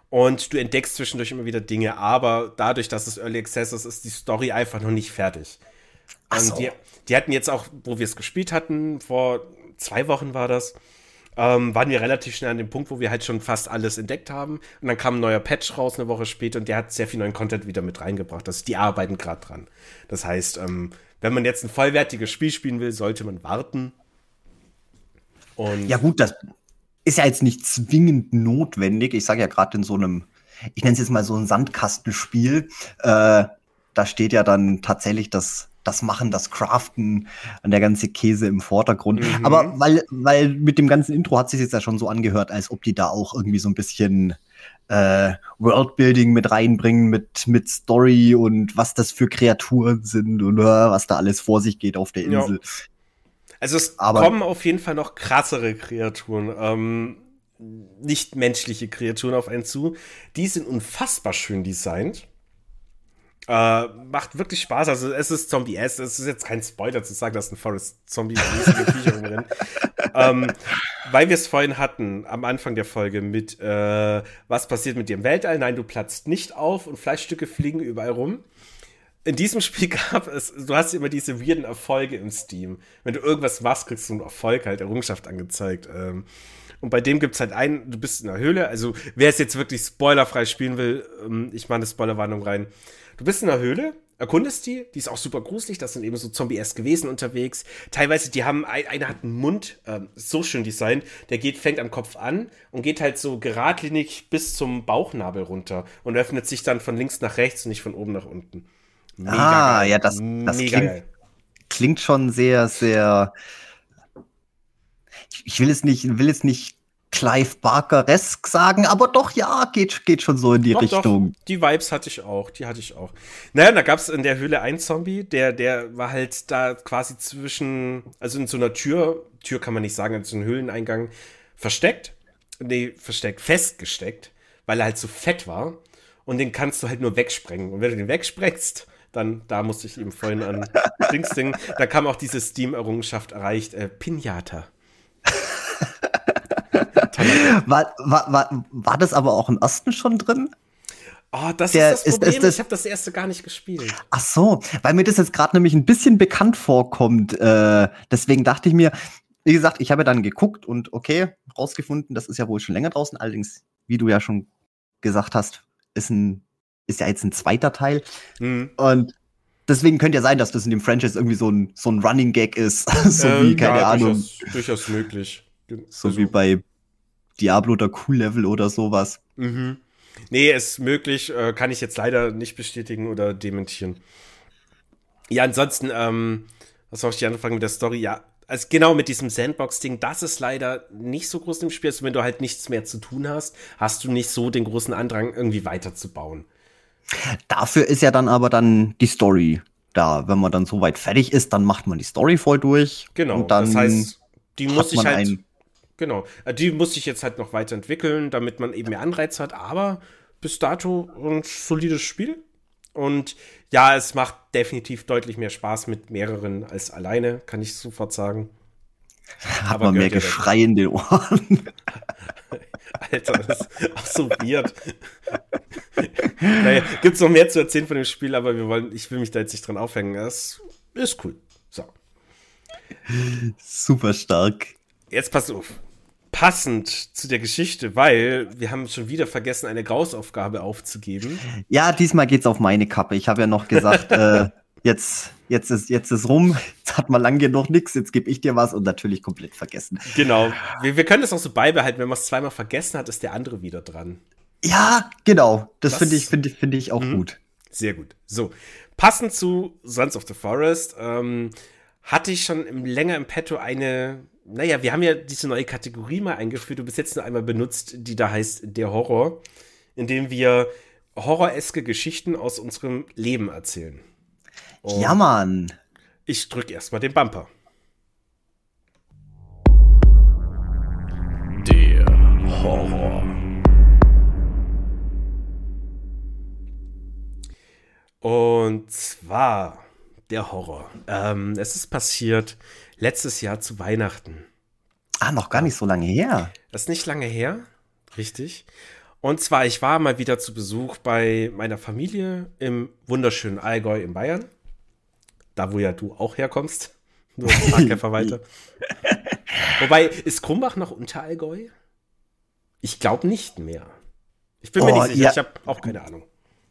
Und du entdeckst zwischendurch immer wieder Dinge, aber dadurch, dass es Early Access ist, ist die Story einfach noch nicht fertig. Ach so. Und die, die hatten jetzt auch, wo wir es gespielt hatten, vor zwei Wochen war das, ähm, waren wir relativ schnell an dem Punkt, wo wir halt schon fast alles entdeckt haben. Und dann kam ein neuer Patch raus eine Woche später und der hat sehr viel neuen Content wieder mit reingebracht. Das, die arbeiten gerade dran. Das heißt, ähm, wenn man jetzt ein vollwertiges Spiel spielen will, sollte man warten. Und Ja gut, das ist ja jetzt nicht zwingend notwendig. Ich sage ja gerade in so einem, ich nenne es jetzt mal so ein Sandkastenspiel, äh, da steht ja dann tatsächlich das, das Machen, das Craften und der ganze Käse im Vordergrund. Mhm. Aber weil, weil mit dem ganzen Intro hat sich jetzt ja schon so angehört, als ob die da auch irgendwie so ein bisschen äh, Worldbuilding mit reinbringen, mit, mit Story und was das für Kreaturen sind und äh, was da alles vor sich geht auf der Ja. Insel. Also es Aber- kommen auf jeden Fall noch krassere Kreaturen, ähm, nicht menschliche Kreaturen auf einen zu. Die sind unfassbar schön designt. Äh, macht wirklich Spaß. Also es ist Zombie-S. Es ist jetzt kein Spoiler zu sagen, dass ein Forest-Zombie riesige Viecher rumrennen. ähm, weil wir es vorhin hatten, am Anfang der Folge, mit äh, was passiert mit dir im Weltall? Nein, du platzt nicht auf und Fleischstücke fliegen überall rum. In diesem Spiel gab es, du hast immer diese weirden Erfolge im Steam. Wenn du irgendwas machst, kriegst du einen Erfolg, halt Errungenschaft angezeigt. Ähm, und bei dem gibt's halt einen, du bist in der Höhle, also wer es jetzt wirklich spoilerfrei spielen will, ähm, ich mache eine Spoilerwarnung rein. Du bist in der Höhle, erkundest die, die ist auch super gruselig, das sind eben so Zombie-esque Wesen unterwegs. Teilweise, die haben, ein, einer hat einen Mund, ähm, so schön designt, der geht, fängt am Kopf an und geht halt so geradlinig bis zum Bauchnabel runter und öffnet sich dann von links nach rechts und nicht von oben nach unten. Mega ah, geil. ja, das, das Mega klingt, geil. klingt schon sehr, sehr. Ich, ich will es nicht, will es nicht Clive Barker-esk sagen, aber doch, ja, geht, geht schon so in die Doch, Richtung. doch, die Vibes hatte ich auch, die hatte ich auch. Naja, da gab es in der Höhle einen Zombie, der, der war halt da quasi zwischen, also in so einer Tür, Tür kann man nicht sagen, in so einem Höhleneingang versteckt, nee, versteckt, festgesteckt, weil er halt so fett war und den kannst du halt nur wegsprengen. Und wenn du den wegsprengst, dann, da musste ich eben vorhin an Dingsding, da kam auch diese Steam-Errungenschaft erreicht, äh, Pinata. War, war, war, war das aber auch im ersten schon drin? Oh, das Der- ist das ist- Problem, ist das- ich habe das erste gar nicht gespielt. Ach so, weil mir das jetzt gerade nämlich ein bisschen bekannt vorkommt. Äh, deswegen dachte ich mir, wie gesagt, ich habe dann geguckt und okay, rausgefunden, das ist ja wohl schon länger draußen. Allerdings, wie du ja schon gesagt hast, ist ein ist ja jetzt ein zweiter Teil. Hm. Und deswegen könnte ja sein, dass das in dem Franchise irgendwie so ein, so ein Running Gag ist. so wie, Ähm, keine ja, Ahnung, Durchaus, durchaus möglich. so Also, wie bei Diablo oder Cool-Level oder sowas. Mhm. Nee, ist möglich, äh, kann ich jetzt leider nicht bestätigen oder dementieren. Ja, ansonsten, ähm, was soll ich die anfangen mit der Story? Ja, also genau mit diesem Sandbox-Ding, das ist leider nicht so groß im Spiel. Also wenn du halt nichts mehr zu tun hast, hast du nicht so den großen Andrang, irgendwie weiterzubauen. Dafür ist ja dann aber dann die Story da. Wenn man dann soweit fertig ist, dann macht man die Story voll durch. Genau, Und dann das heißt, die muss hat ich man halt, ein- genau, äh, die muss ich jetzt halt noch weiterentwickeln, damit man eben mehr Anreiz hat, aber bis dato ein solides Spiel. Und ja, es macht definitiv deutlich mehr Spaß mit mehreren als alleine, kann ich sofort sagen. hat aber man mehr gehört ja Geschrei in den Ohren. Alter, das ist auch so weird. Naja, gibt's noch mehr zu erzählen von dem Spiel, aber wir wollen, ich will mich da jetzt nicht dran aufhängen. Das ist cool. So, Super stark. jetzt pass auf. Passend zu der Geschichte, weil wir haben schon wieder vergessen, eine Grausaufgabe aufzugeben. Ja, diesmal geht's auf meine Kappe. Ich habe ja noch gesagt, äh, jetzt, jetzt, ist, jetzt ist rum. Jetzt hat man lang genug nix. Jetzt gebe ich dir was und natürlich komplett vergessen. Genau. Wir, wir können das auch so beibehalten. Wenn man es zweimal vergessen hat, ist der andere wieder dran. Ja, genau. Das, Das- finde ich, finde ich, finde ich auch Mhm. gut. Sehr gut. So, passend zu Sons of the Forest ähm, hatte ich schon im, länger im Petto eine, naja, wir haben ja diese neue Kategorie mal eingeführt, du bis jetzt nur einmal benutzt, die da heißt der Horror, in dem wir horroreske Geschichten aus unserem Leben erzählen. Und Ja, Mann. ich drücke erstmal den Bumper. Der Horror. Und zwar der Horror. Ähm, es ist passiert letztes Jahr zu Weihnachten. Ah, noch gar nicht so lange her. Das ist nicht lange her, richtig. Und zwar, ich war mal wieder zu Besuch bei meiner Familie im wunderschönen Allgäu in Bayern. Da, wo ja du auch herkommst. Nur ein paar Käfer weiter. Wobei, ist Krumbach noch Unterallgäu? Ich glaube nicht mehr. Ich bin oh, mir nicht sicher, ja. Ich habe auch keine Ahnung.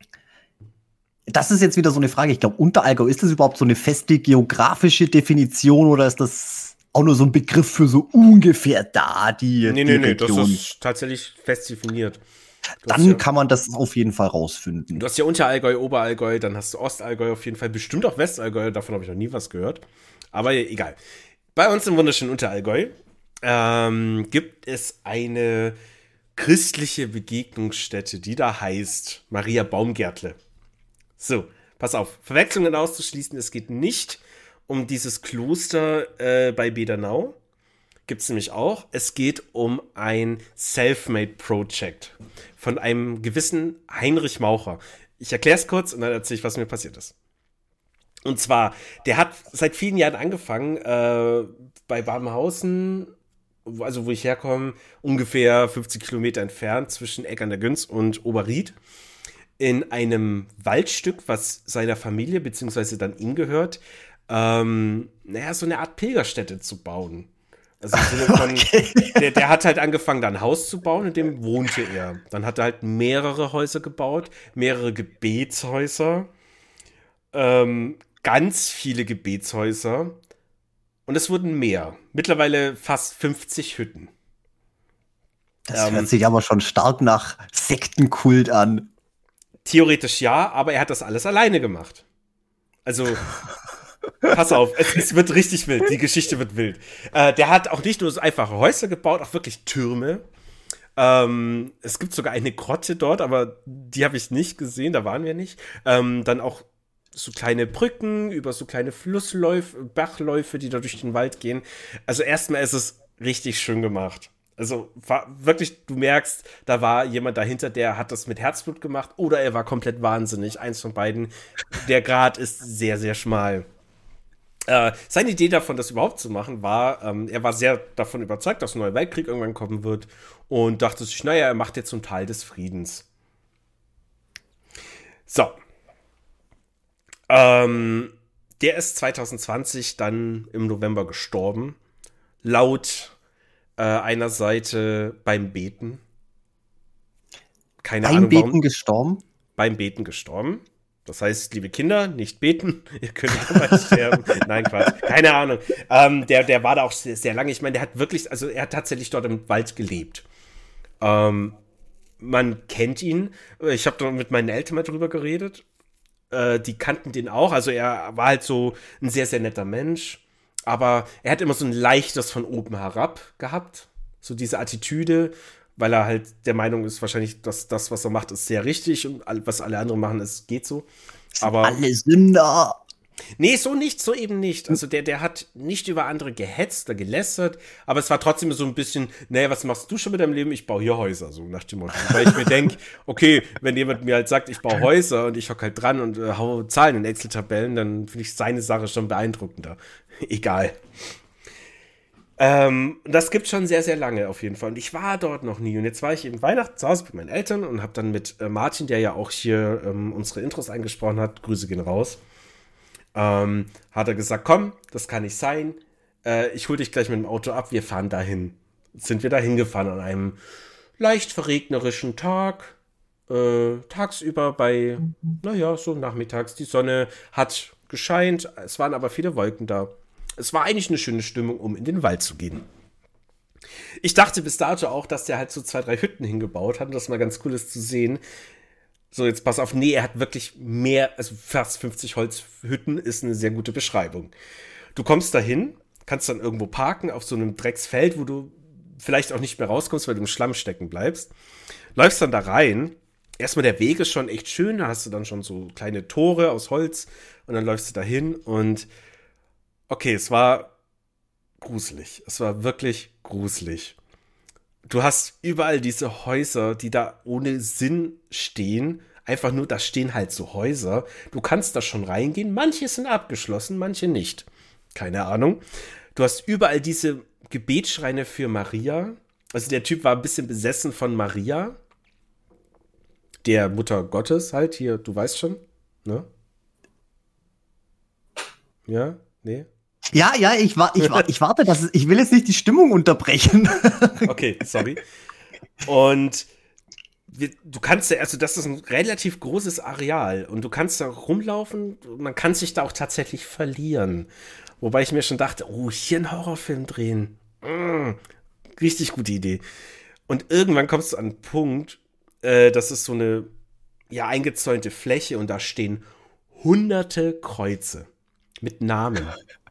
Das ist jetzt wieder so eine Frage. Ich glaube, Unterallgäu, ist das überhaupt so eine feste geografische Definition oder ist das auch nur so ein Begriff für so ungefähr da, die Nee, nee, nee, das ist tatsächlich fest definiert. Dann ja, kann man das auf jeden Fall rausfinden. Du hast ja Unterallgäu, Oberallgäu, dann hast du Ostallgäu auf jeden Fall, bestimmt auch Westallgäu, davon habe ich noch nie was gehört. Aber egal. Bei uns im wunderschönen Unterallgäu ähm, gibt es eine christliche Begegnungsstätte, die da heißt Maria Baumgärtle. So, pass auf, Verwechslungen auszuschließen, es geht nicht um dieses Kloster äh, bei Bedernau. Gibt es nämlich auch. Es geht um ein Selfmade-Project von einem gewissen Heinrich Maucher. Ich erkläre es kurz und dann erzähle ich, was mir passiert ist. Und zwar, der hat seit vielen Jahren angefangen, äh, bei Babenhausen, also wo ich herkomme, ungefähr fünfzig Kilometer entfernt zwischen Eck an der Günz und Oberried, in einem Waldstück, was seiner Familie beziehungsweise dann ihm gehört, ähm, naja, so eine Art Pilgerstätte zu bauen. Also im Sinne von, okay. der, der hat halt angefangen, da ein Haus zu bauen, in dem wohnte er. Dann hat er halt mehrere Häuser gebaut, mehrere Gebetshäuser, ähm, ganz viele Gebetshäuser. Und es wurden mehr. Mittlerweile fast fünfzig Hütten. Das ähm, hört sich aber schon stark nach Sektenkult an. Theoretisch ja, aber er hat das alles alleine gemacht. Also, pass auf, es, es wird richtig wild. Die Geschichte wird wild. Äh, der hat auch nicht nur so einfache Häuser gebaut, auch wirklich Türme. Ähm, es gibt sogar eine Grotte dort, aber die habe ich nicht gesehen, da waren wir nicht. Ähm, dann auch so kleine Brücken über so kleine Flussläufe, Bachläufe, die da durch den Wald gehen. Also erstmal ist es richtig schön gemacht. Also war wirklich, du merkst, da war jemand dahinter, der hat das mit Herzblut gemacht oder er war komplett wahnsinnig. Eins von beiden. Der Grat ist sehr, sehr schmal. Äh, seine Idee davon, das überhaupt zu machen, war, ähm, er war sehr davon überzeugt, dass ein neuer Weltkrieg irgendwann kommen wird und dachte sich, naja, er macht jetzt so einen Teil des Friedens. So. Ähm, der ist zwanzig zwanzig dann im November gestorben. Laut äh, einer Seite beim Beten. Keine beim Ahnung, Beten warum. gestorben? Beim Beten gestorben. Das heißt, liebe Kinder, nicht beten, ihr könnt mal sterben. Nein, Quatsch, keine Ahnung. Ähm, der, der war da auch sehr, sehr lange. Ich meine, der hat wirklich, also er hat tatsächlich dort im Wald gelebt. Ähm, man kennt ihn. Ich habe da mit meinen Eltern mal drüber geredet. Äh, die kannten den auch. Also er war halt so ein sehr, sehr netter Mensch. Aber er hat immer so ein leichtes von oben herab gehabt. So diese Attitüde, weil er halt der Meinung ist, wahrscheinlich, dass das, was er macht, ist sehr richtig und was alle anderen machen, ist, geht so. Aber alle Sünder. Nee, so nicht, so eben nicht. Also der, der hat nicht über andere gehetzt oder gelästert, aber es war trotzdem so ein bisschen, naja, was machst du schon mit deinem Leben? Ich baue hier Häuser, so nach dem Motto. Weil ich mir denke, okay, wenn jemand mir halt sagt, ich baue Häuser und ich hock halt dran und äh, hau Zahlen in Excel-Tabellen, dann finde ich seine Sache schon beeindruckender. Egal. Ähm, das gibt schon sehr, sehr lange auf jeden Fall. Und ich war dort noch nie. Und jetzt war ich eben Weihnachten zu Hause mit meinen Eltern und habe dann mit äh, Martin, der ja auch hier ähm, unsere Intros eingesprochen hat, Grüße gehen raus, ähm, hat er gesagt, komm, das kann nicht sein. Äh, ich hole dich gleich mit dem Auto ab, wir fahren dahin. Sind wir da hingefahren an einem leicht verregnerischen Tag. Äh, tagsüber bei, naja, so nachmittags. Die Sonne hat gescheint, es waren aber viele Wolken da. Es war eigentlich eine schöne Stimmung, um in den Wald zu gehen. Ich dachte bis dato auch, dass der halt so zwei, drei Hütten hingebaut hat und das mal ganz cool ist zu sehen. So, jetzt pass auf, nee, er hat wirklich mehr, also fast fünfzig Holzhütten ist eine sehr gute Beschreibung. Du kommst dahin, kannst dann irgendwo parken auf so einem Drecksfeld, wo du vielleicht auch nicht mehr rauskommst, weil du im Schlamm stecken bleibst. Läufst dann da rein. Erstmal der Weg ist schon echt schön, da hast du dann schon so kleine Tore aus Holz und dann läufst du dahin und okay, es war gruselig. Es war wirklich gruselig. Du hast überall diese Häuser, die da ohne Sinn stehen. Einfach nur, da stehen halt so Häuser. Du kannst da schon reingehen. Manche sind abgeschlossen, manche nicht. Keine Ahnung. Du hast überall diese Gebetsschreine für Maria. Also der Typ war ein bisschen besessen von Maria. der Mutter Gottes halt, hier, du weißt schon, ne? Ja? Nee? Ja, ja, ich, war, ich, war, ich warte, dass es, ich will jetzt nicht die Stimmung unterbrechen. Okay, sorry. Und wir, du kannst ja, also das ist ein relativ großes Areal und du kannst da rumlaufen, man kann sich da auch tatsächlich verlieren. Wobei ich mir schon dachte, oh, hier einen Horrorfilm drehen. Mm, richtig gute Idee. Und irgendwann kommst du an einen Punkt, äh, das ist so eine ja eingezäunte Fläche und da stehen hunderte Kreuze mit Namen.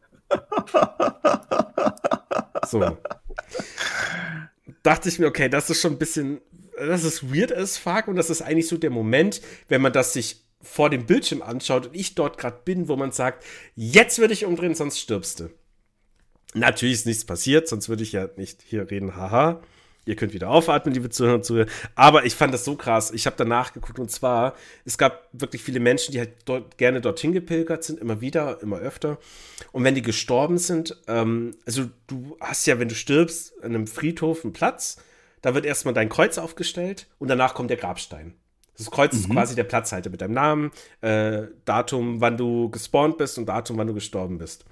So. Dachte ich mir, okay, das ist schon ein bisschen, das ist weird as fuck und das ist eigentlich so der Moment, wenn man das sich vor dem Bildschirm anschaut und ich dort gerade bin, wo man sagt, jetzt würde ich umdrehen, sonst stirbst du. Natürlich ist nichts passiert, sonst würde ich ja nicht hier reden, haha. Ihr könnt wieder aufatmen, liebe Zuhörer und Zuhörer. Aber ich fand das so krass. Ich habe danach geguckt und zwar, es gab wirklich viele Menschen, die halt dort, gerne dorthin gepilgert sind, immer wieder, immer öfter. Und wenn die gestorben sind, ähm, also du hast ja, wenn du stirbst, an einem Friedhof einen Platz, da wird erstmal dein Kreuz aufgestellt und danach kommt der Grabstein. Das Kreuz mhm. ist quasi der Platzhalter mit deinem Namen, äh, Datum, wann du gespawnt bist und Datum, wann du gestorben bist.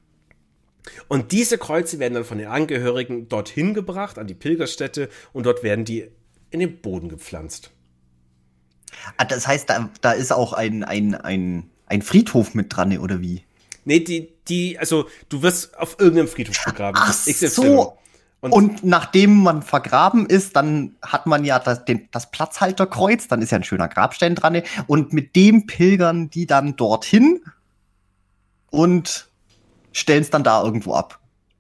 Und diese Kreuze werden dann von den Angehörigen dorthin gebracht, an die Pilgerstätte, und dort werden die in den Boden gepflanzt. Ah, das heißt, da, da ist auch ein, ein, ein, ein Friedhof mit dran, oder wie? Nee, die, die, also du wirst auf irgendeinem Friedhof begraben. Ach so. Und, und nachdem man vergraben ist, dann hat man ja das, den, das Platzhalterkreuz, dann ist ja ein schöner Grabstein dran. Und mit dem pilgern die dann dorthin und stellen es dann da irgendwo ab.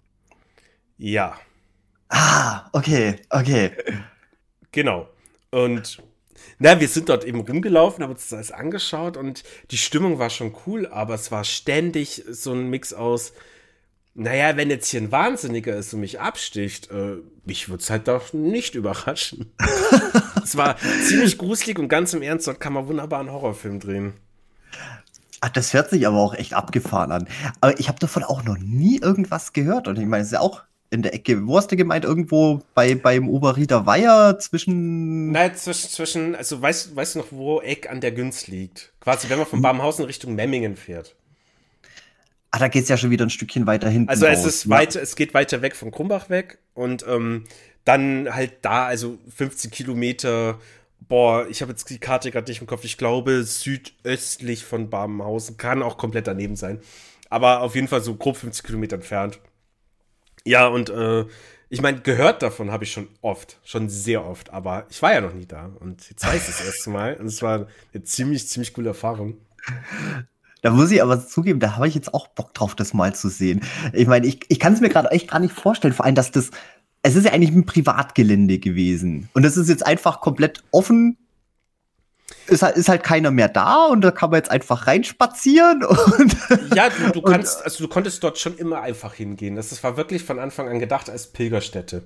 Ja. Ah, okay, okay. Genau. Und na, wir sind dort eben rumgelaufen, haben uns das alles angeschaut und die Stimmung war schon cool, aber es war ständig so ein Mix aus, naja, wenn jetzt hier ein Wahnsinniger ist und mich absticht, äh, mich würde es halt doch nicht überraschen. Es war ziemlich gruselig und ganz im Ernst, dort kann man wunderbar einen Horrorfilm drehen. Ach, das hört sich aber auch echt abgefahren an. Aber ich habe davon auch noch nie irgendwas gehört. Und ich meine, es ist ja auch in der Ecke, wo hast du gemeint, irgendwo bei, beim Oberrieder Weiher zwischen... Nein, zwischen, zwischen also weißt, weißt du noch, wo Eck an der Günz liegt? Quasi, wenn man von Babenhausen Richtung Memmingen fährt. Ah, da geht's ja schon wieder ein Stückchen weiter hinten. Also es raus, ist ja. weiter, es geht weiter weg von Krumbach weg und ähm, dann halt da, also fünfzehn Kilometer... Boah, ich habe jetzt die Karte gerade nicht im Kopf. Ich glaube, südöstlich von Babenhausen. Kann auch komplett daneben sein. Aber auf jeden Fall so grob fünfzig Kilometer entfernt. Ja, und äh, ich meine, gehört davon habe ich schon oft. Schon sehr oft. Aber ich war ja noch nie da. Und jetzt weiß ich das erste Mal. Und es war eine ziemlich, ziemlich coole Erfahrung. Da muss ich aber zugeben, da habe ich jetzt auch Bock drauf, das mal zu sehen. Ich meine, ich, ich kann es mir gerade echt gar nicht vorstellen. Vor allem, dass das... Es ist ja eigentlich ein Privatgelände gewesen. Und das ist jetzt einfach komplett offen. Ist halt, ist halt keiner mehr da und da kann man jetzt einfach reinspazieren. Und ja, du, du kannst, also du konntest dort schon immer einfach hingehen. Das, das war wirklich von Anfang an gedacht als Pilgerstätte.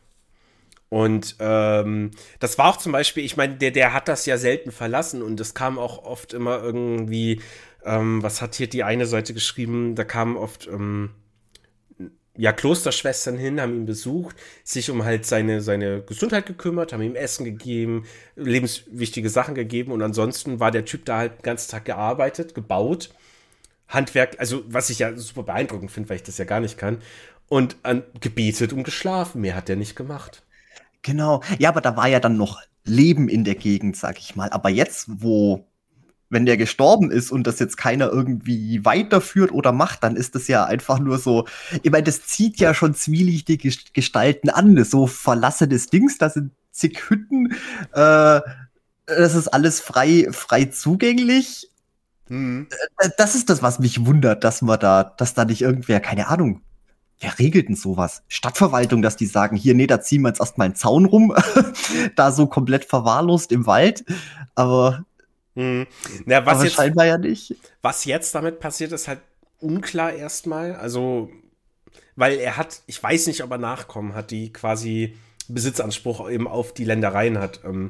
Und ähm, das war auch zum Beispiel, ich meine, der, der hat das ja selten verlassen und es kam auch oft immer irgendwie, ähm, was hat hier die eine Seite geschrieben, da kamen oft ähm, ja, Klosterschwestern hin, haben ihn besucht, sich um halt seine, seine Gesundheit gekümmert, haben ihm Essen gegeben, lebenswichtige Sachen gegeben und ansonsten war der Typ da halt den ganzen Tag gearbeitet, gebaut, Handwerk, also was ich ja super beeindruckend finde, weil ich das ja gar nicht kann, und an, gebetet und geschlafen, mehr hat er nicht gemacht. Genau, ja, aber da war ja dann noch Leben in der Gegend, sag ich mal, aber jetzt, wo wenn der gestorben ist und das jetzt keiner irgendwie weiterführt oder macht, dann ist das ja einfach nur so, ich meine, das zieht ja schon zwielichtige Gestalten an, so verlassenes Dings, da sind zig Hütten, äh, das ist alles frei, frei zugänglich. Mhm. Das ist das, was mich wundert, dass man da, dass da nicht irgendwer, keine Ahnung, wer regelt denn sowas? Stadtverwaltung, dass die sagen, hier, nee, da ziehen wir jetzt erstmal einen Zaun rum, da so komplett verwahrlost im Wald, aber Hm. Na, was aber jetzt, scheinbar ja nicht. Was jetzt damit passiert, ist halt unklar erstmal. Also, weil er hat, ich weiß nicht, ob er Nachkommen hat, die quasi Besitzanspruch eben auf die Ländereien hat. Ähm,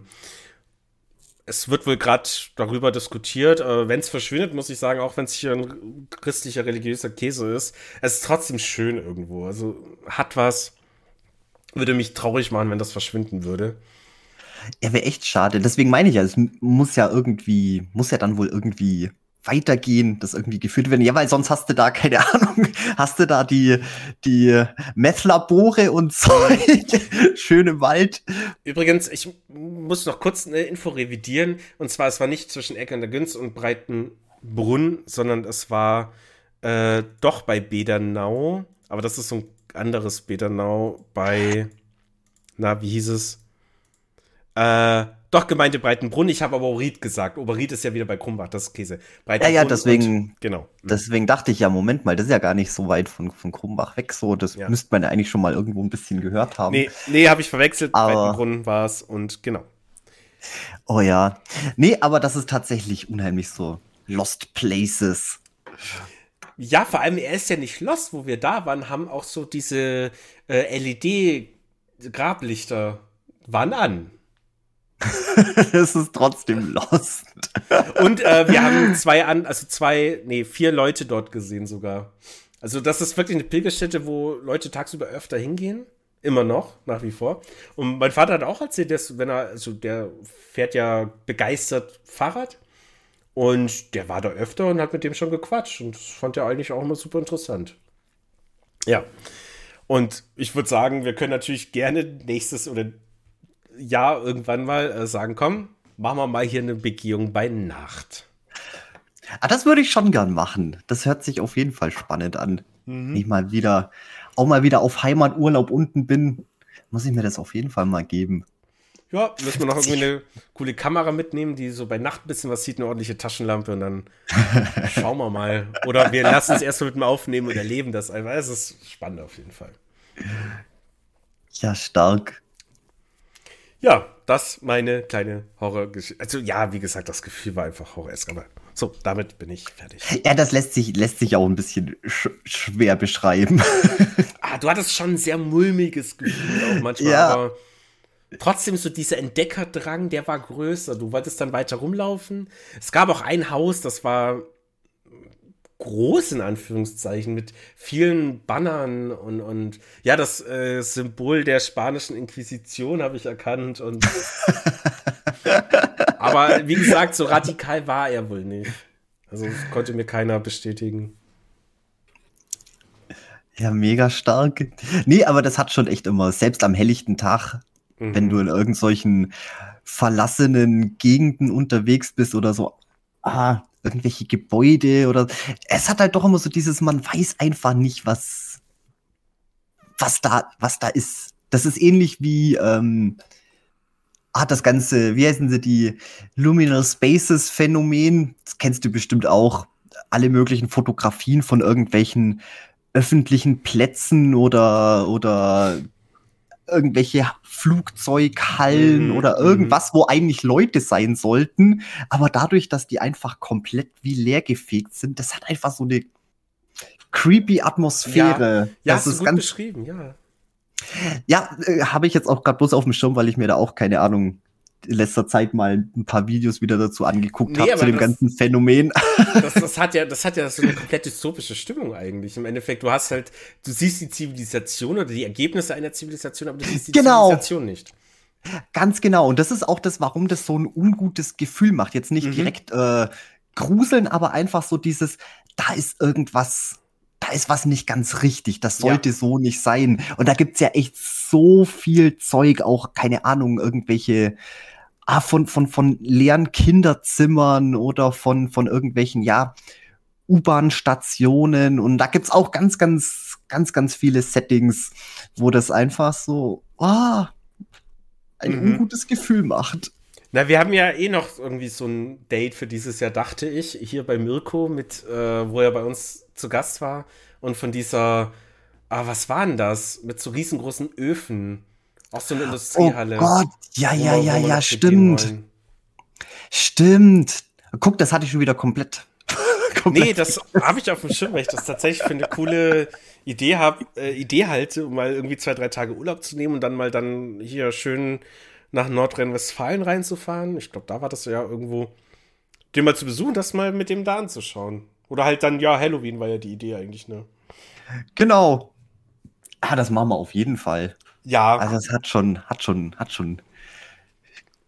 es wird wohl gerade darüber diskutiert. Äh, wenn es verschwindet, muss ich sagen, auch wenn es hier ein christlicher, religiöser Käse ist, es ist trotzdem schön irgendwo. Also hat was, würde mich traurig machen, wenn das verschwinden würde. Ja, wäre echt schade. Deswegen meine ich ja, es m- muss ja irgendwie, muss ja dann wohl irgendwie weitergehen, das irgendwie geführt werden. Ja, weil sonst hast du da, keine Ahnung, hast du da die, die Meth-Labore und Zeug schön im Wald. Übrigens, ich muss noch kurz eine Info revidieren. Und zwar, es war nicht zwischen Eck an der Günz und Breitenbrunn, sondern es war äh, doch bei Bedernau. Aber das ist so ein anderes Bedernau bei, na, wie hieß es? Äh, doch, Gemeinde Breitenbrunn. Ich habe aber Oberried gesagt. Oberried ist ja wieder bei Krumbach, das ist Käse. Ja, ja, Breitenbrunn deswegen, und, genau. deswegen dachte ich ja, Moment mal, das ist ja gar nicht so weit von, von Krumbach weg, so. Das Ja. müsste man ja eigentlich schon mal irgendwo ein bisschen gehört haben. Nee, nee, habe ich verwechselt. Aber- Breitenbrunn war es und genau. Oh ja. Nee, aber das ist tatsächlich unheimlich so Lost Places. Ja, vor allem, er ist ja nicht lost, wo wir da waren, haben auch so diese äh, L E D-Grablichter waren an. Das ist trotzdem Lost. Und äh, wir haben zwei an, also zwei, nee, vier Leute dort gesehen sogar. Also das ist wirklich eine Pilgerstätte, wo Leute tagsüber öfter hingehen. Immer noch, nach wie vor. Und mein Vater hat auch erzählt, dass, wenn er, also der fährt ja begeistert Fahrrad. Und der war da öfter und hat mit dem schon gequatscht. Und das fand er eigentlich auch immer super interessant. Ja. Und ich würde sagen, wir können natürlich gerne nächstes oder Jahr irgendwann mal äh, sagen, komm, machen wir mal hier eine Begehung bei Nacht. Ah, das würde ich schon gern machen. Das hört sich auf jeden Fall spannend an. Wenn ich mal wieder, auch mal wieder auf Heimaturlaub unten bin, muss ich mir das auf jeden Fall mal geben. Ja, müssen wir noch irgendwie eine coole Kamera mitnehmen, die so bei Nacht ein bisschen was sieht, eine ordentliche Taschenlampe und dann schauen wir mal. Oder wir lassen es erst mal mit dem Aufnehmen und erleben das einfach. Es ist spannend auf jeden Fall. Ja, stark. Ja, das meine kleine Horrorgeschichte. Also ja, wie gesagt, das Gefühl war einfach horroresk, aber so, damit bin ich fertig. Ja, das lässt sich, lässt sich auch ein bisschen sch schwer beschreiben. Ah, du hattest schon ein sehr mulmiges Gefühl auch manchmal, Ja. aber trotzdem so dieser Entdeckerdrang, der war größer. Du wolltest dann weiter rumlaufen. Es gab auch ein Haus, das war groß in Anführungszeichen mit vielen Bannern und, und ja, das äh, Symbol der spanischen Inquisition habe ich erkannt und aber wie gesagt, so radikal war er wohl nicht. Also das konnte mir keiner bestätigen. Ja, mega stark. Nee, aber das hat schon echt immer, selbst am helllichten Tag, Mhm. wenn du in irgend solchen verlassenen Gegenden unterwegs bist oder so, ah, irgendwelche Gebäude oder, es hat halt doch immer so dieses, man weiß einfach nicht, was, was da, was da ist. Das ist ähnlich wie, ähm, ah, das ganze, wie heißen sie, die Luminal Spaces Phänomen, das kennst du bestimmt auch, alle möglichen Fotografien von irgendwelchen öffentlichen Plätzen oder, oder irgendwelche Flugzeughallen Mhm, oder mhm. irgendwas, wo eigentlich Leute sein sollten. Aber dadurch, dass die einfach komplett wie leergefegt sind, das hat einfach so eine creepy Atmosphäre. Ja, das hast du ist gut ganz, beschrieben, ja. ja, äh, habe ich jetzt auch gerade bloß auf dem Schirm, weil ich mir da auch, keine Ahnung, in letzter Zeit mal ein paar Videos wieder dazu angeguckt Nee, habe aber zu dem das- ganzen Phänomen. Das, das hat ja, das hat ja so eine komplett dystopische Stimmung eigentlich. Im Endeffekt, du hast halt, du siehst die Zivilisation oder die Ergebnisse einer Zivilisation, aber du siehst die Genau. Zivilisation nicht. Ganz genau. Und das ist auch das, warum das so ein ungutes Gefühl macht. Jetzt nicht Mhm. direkt äh, gruseln, aber einfach so dieses, da ist irgendwas, da ist was nicht ganz richtig. Das Ja. sollte so nicht sein. Und da gibt's ja echt so viel Zeug, auch, keine Ahnung, irgendwelche, ah, von, von, von leeren Kinderzimmern oder von, von irgendwelchen, ja, U-Bahn-Stationen. Und da gibt's auch ganz, ganz, ganz, ganz viele Settings, wo das einfach so, ah, ein Mhm. ungutes Gefühl macht. Na, wir haben ja eh noch irgendwie so ein Date für dieses Jahr, dachte ich, hier bei Mirko, mit, äh, wo er bei uns zu Gast war. Und von dieser, ah, was war denn das? Mit so riesengroßen Öfen. Auch so eine Oh Industriehalle. Gott, ja, wo ja, wir- ja, wo wir ja, noch begehen stimmt. wollen. Stimmt. Guck, das hatte ich schon wieder komplett. komplett. Nee, das habe ich auf dem Schirm, weil ich das tatsächlich für eine coole Idee habe, äh, Idee halte, um mal irgendwie zwei, drei Tage Urlaub zu nehmen und dann mal dann hier schön nach Nordrhein-Westfalen reinzufahren. Ich glaube, da war das ja irgendwo, den mal zu besuchen, das mal mit dem da anzuschauen. Oder halt dann, ja, Halloween war ja die Idee eigentlich, ne? Genau. Ah, das machen wir auf jeden Fall. Ja, Also es hat schon, hat schon, hat schon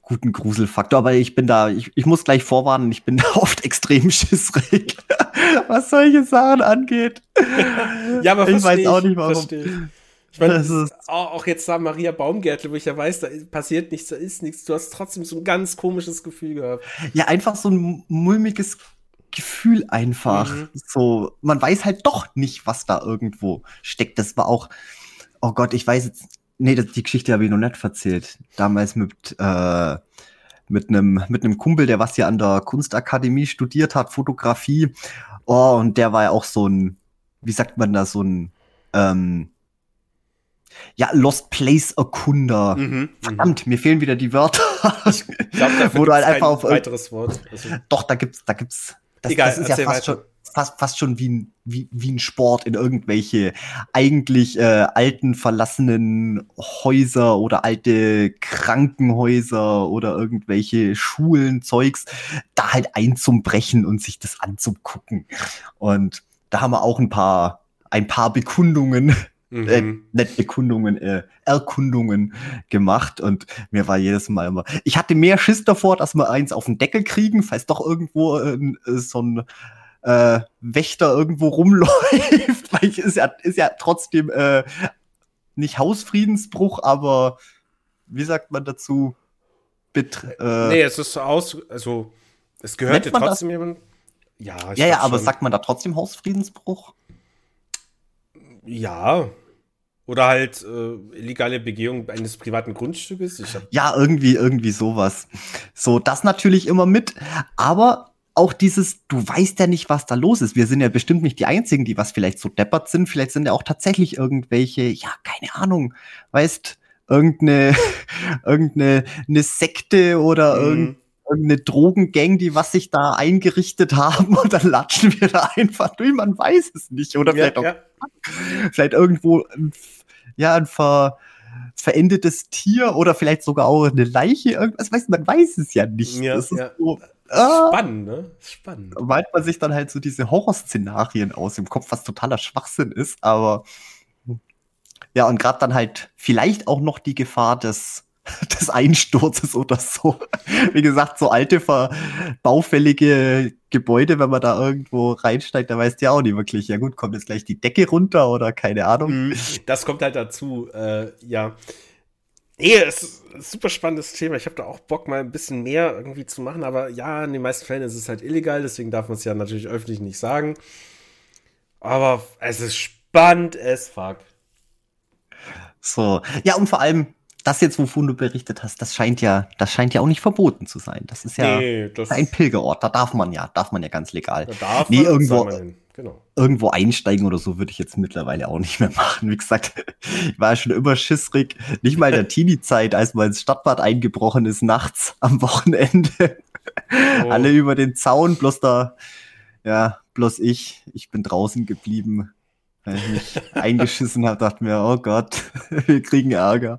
guten Gruselfaktor. Aber ich bin da, ich, ich muss gleich vorwarnen, ich bin da oft extrem schissrig, was solche Sachen angeht. Ja, aber ich weiß versteh auch ich, nicht, warum. versteh ich. Ich meine, Das das ist- ist auch auch jetzt da Maria Baumgärtl, wo ich ja weiß, da passiert nichts, da ist nichts. Du hast trotzdem so ein ganz komisches Gefühl gehabt. Ja, einfach so ein mulmiges Gefühl einfach. Mhm. So, man weiß halt doch nicht, was da irgendwo steckt. Das war auch, oh Gott, ich weiß jetzt, nee, das, die Geschichte habe ich noch nicht erzählt. Damals mit, äh, mit einem mit einem Kumpel, der was hier an der Kunstakademie studiert hat, Fotografie. Oh, und der war ja auch so ein, wie sagt man da, so ein, ähm, ja, Lost Place Erkunder. Mhm. Verdammt, mir fehlen wieder die Wörter. Ich glaube, dafür Wo du gibt's halt kein einfach auf weiteres Wort. Also, Doch, da gibt's, da gibt's. Das, Egal, das ist ja erzähl fast weiter. schon, fast, fast schon wie ein, wie, wie ein Sport in irgendwelche eigentlich äh, alten, verlassenen Häuser oder alte Krankenhäuser oder irgendwelche Schulen, Zeugs, da halt einzubrechen und sich das anzugucken. Und da haben wir auch ein paar, ein paar Bekundungen mhm. äh, nicht Bekundungen, äh, Erkundungen gemacht und mir war jedes Mal immer, ich hatte mehr Schiss davor, dass wir eins auf den Deckel kriegen, falls doch irgendwo äh, so ein äh, Wächter irgendwo rumläuft, weil ich, ist ja, ist ja trotzdem äh, nicht Hausfriedensbruch, aber wie sagt man dazu? Bet äh, Nee, es ist so aus, also es gehört dir Nennt man das- trotzdem jemand. Ja, ich ja, ja, glaub aber schon. sagt man da trotzdem Hausfriedensbruch? Ja. Oder halt äh, illegale Begehung eines privaten Grundstückes. Ich hab, Ja, irgendwie, irgendwie sowas. So, das natürlich immer mit, aber auch dieses, du weißt ja nicht, was da los ist. Wir sind ja bestimmt nicht die Einzigen, die was vielleicht so deppert sind. Vielleicht sind ja auch tatsächlich irgendwelche, ja, keine Ahnung, weißt, irgendeine, irgendeine eine Sekte oder Mhm. irgend, irgendeine Drogengang, die was sich da eingerichtet haben und dann latschen wir da einfach durch. Man weiß es nicht. Oder vielleicht ja, auch ja. vielleicht irgendwo ein, ja, ein ver, verendetes Tier oder vielleicht sogar auch eine Leiche, irgendwas, weiß man weiß es ja nicht. Ja, das ist ja. so, ah, Spannend, ne? Spannend. malt man sich dann halt so diese Horrorszenarien aus im Kopf, was totaler Schwachsinn ist, aber ja, und gerade dann halt vielleicht auch noch die Gefahr des des Einsturzes oder so. Wie gesagt, so alte, ver baufällige Gebäude, wenn man da irgendwo reinsteigt, da weißt du ja auch nicht wirklich, ja gut, kommt jetzt gleich die Decke runter oder keine Ahnung. Mhm. Das kommt halt dazu, äh, ja. Nee, es ist ein super spannendes Thema. Ich habe da auch Bock, mal ein bisschen mehr irgendwie zu machen, aber ja, in den meisten Fällen ist es halt illegal, deswegen darf man es ja natürlich öffentlich nicht sagen. Aber es ist spannend as fuck. So. Ja, und vor allem, das jetzt, wovon du berichtet hast, das scheint ja, das scheint ja auch nicht verboten zu sein. Das ist ja Nee, das ein Pilgerort, da darf man ja, darf man ja ganz legal. da darf Nee, man, irgendwo- soll man hin. Genau. Irgendwo einsteigen oder so würde ich jetzt mittlerweile auch nicht mehr machen. Wie gesagt, ich war ja schon immer schissrig. Nicht mal in der Teenie-Zeit, als man ins Stadtbad eingebrochen ist, nachts am Wochenende. Oh. Alle über den Zaun, bloß da, ja, bloß ich. Ich bin draußen geblieben, weil ich mich eingeschissen habe, dachte mir, oh Gott, wir kriegen Ärger.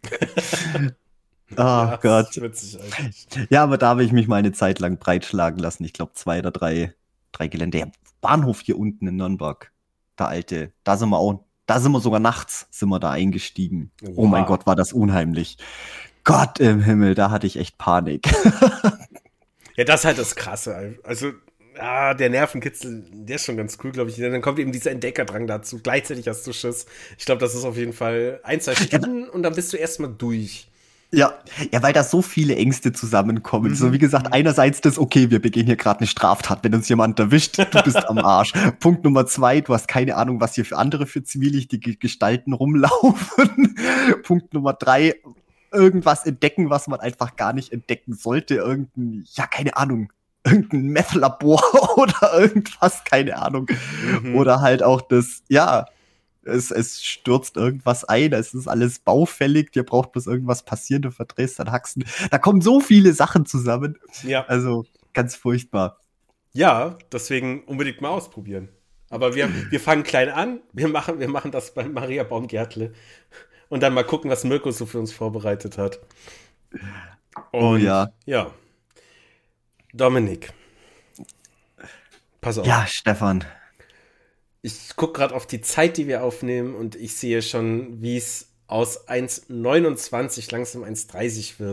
Oh Ja, Gott. das ist witzig eigentlich. Ja, aber da habe ich mich mal eine Zeit lang breitschlagen lassen. Ich glaube, zwei oder drei, drei Gelände. Ja, Bahnhof hier unten in Nürnberg. Der alte. Da sind wir auch, da sind wir sogar nachts, sind wir da eingestiegen. Oh mein Wow. Gott, war das unheimlich. Gott im Himmel, da hatte ich echt Panik. Ja, das ist halt das Krasse. Also, ja, der Nervenkitzel, der ist schon ganz cool, glaube ich. Dann kommt eben dieser Entdeckerdrang dazu. Gleichzeitig hast du Schiss. Ich glaube, das ist auf jeden Fall ein, zwei Stunden und dann bist du erstmal durch. Ja, ja, weil da so viele Ängste zusammenkommen. Mhm. So wie gesagt, einerseits das, okay, wir begehen hier gerade eine Straftat, wenn uns jemand erwischt, du bist am Arsch. Punkt Nummer zwei, du hast keine Ahnung, was hier für andere für zwielichtige Gestalten rumlaufen. Punkt Nummer drei, irgendwas entdecken, was man einfach gar nicht entdecken sollte. Irgendein, ja, keine Ahnung, irgendein Meth-Labor oder irgendwas, keine Ahnung. Mhm. Oder halt auch das, ja, es, es stürzt irgendwas ein, es ist alles baufällig, dir braucht bloß irgendwas passieren, du verdrehst dann Haxen. Da kommen so viele Sachen zusammen. Ja. Also ganz furchtbar. Ja, deswegen unbedingt mal ausprobieren. Aber wir, wir fangen klein an. Wir machen, wir machen das bei Maria Baumgärtle. Und dann mal gucken, was Mirko so für uns vorbereitet hat. Und Oh ja. Ja. Dominik. Pass auf. Ja, Stefan. Ich gucke gerade auf die Zeit, die wir aufnehmen, und ich sehe schon, wie es aus eins neunundzwanzig langsam eins dreißig wird.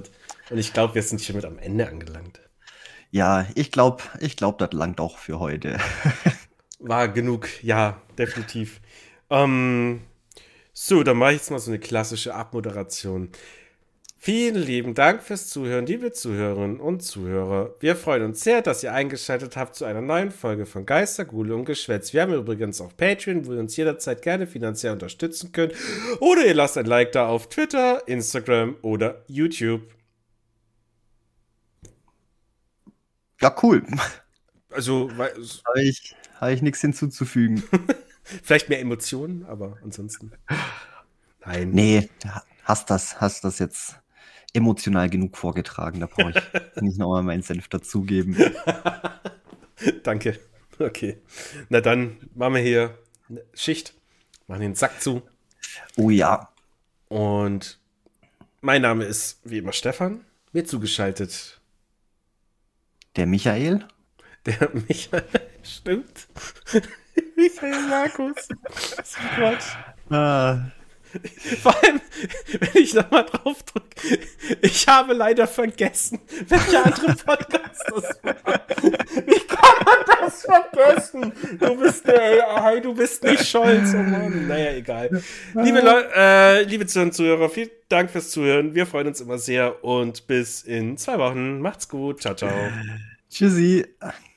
Und ich glaube, wir sind hiermit am Ende angelangt. Ja, ich glaube, ich glaube, das langt auch für heute. War genug, ja, definitiv. Ähm, so, dann mache ich jetzt mal so eine klassische Abmoderation. Vielen lieben Dank fürs Zuhören, liebe Zuhörerinnen und Zuhörer. Wir freuen uns sehr, dass ihr eingeschaltet habt zu einer neuen Folge von Geister, Ghule und Geschwätz. Wir haben übrigens auch Patreon, wo ihr uns jederzeit gerne finanziell unterstützen könnt. Oder ihr lasst ein Like da auf Twitter, Instagram oder YouTube. Ja, cool. Also, weil- Habe ich, hab ich nichts hinzuzufügen. vielleicht mehr Emotionen, aber ansonsten. Nein. Nee, hast das, hast das jetzt emotional genug vorgetragen. Da brauche ich nicht nochmal meinen Senf dazugeben. Danke. Okay. Na dann machen wir hier eine Schicht, machen den Sack zu. Oh ja. Und mein Name ist wie immer Stefan. Mir zugeschaltet Der Michael? der Michael. Stimmt. Michael Markus. Das ist Quatsch. Ah. Vor allem, wenn ich nochmal drauf drücke, ich habe leider vergessen, welcher andere Podcast das war. Wie kann man das vergessen? Du bist der A I, du bist nicht Scholz. Oh Mann. Naja, egal. Liebe Leute, äh, liebe Zuhörer und Zuhörer, vielen Dank fürs Zuhören. Wir freuen uns immer sehr und bis in zwei Wochen. Macht's gut. Ciao, ciao. Tschüssi.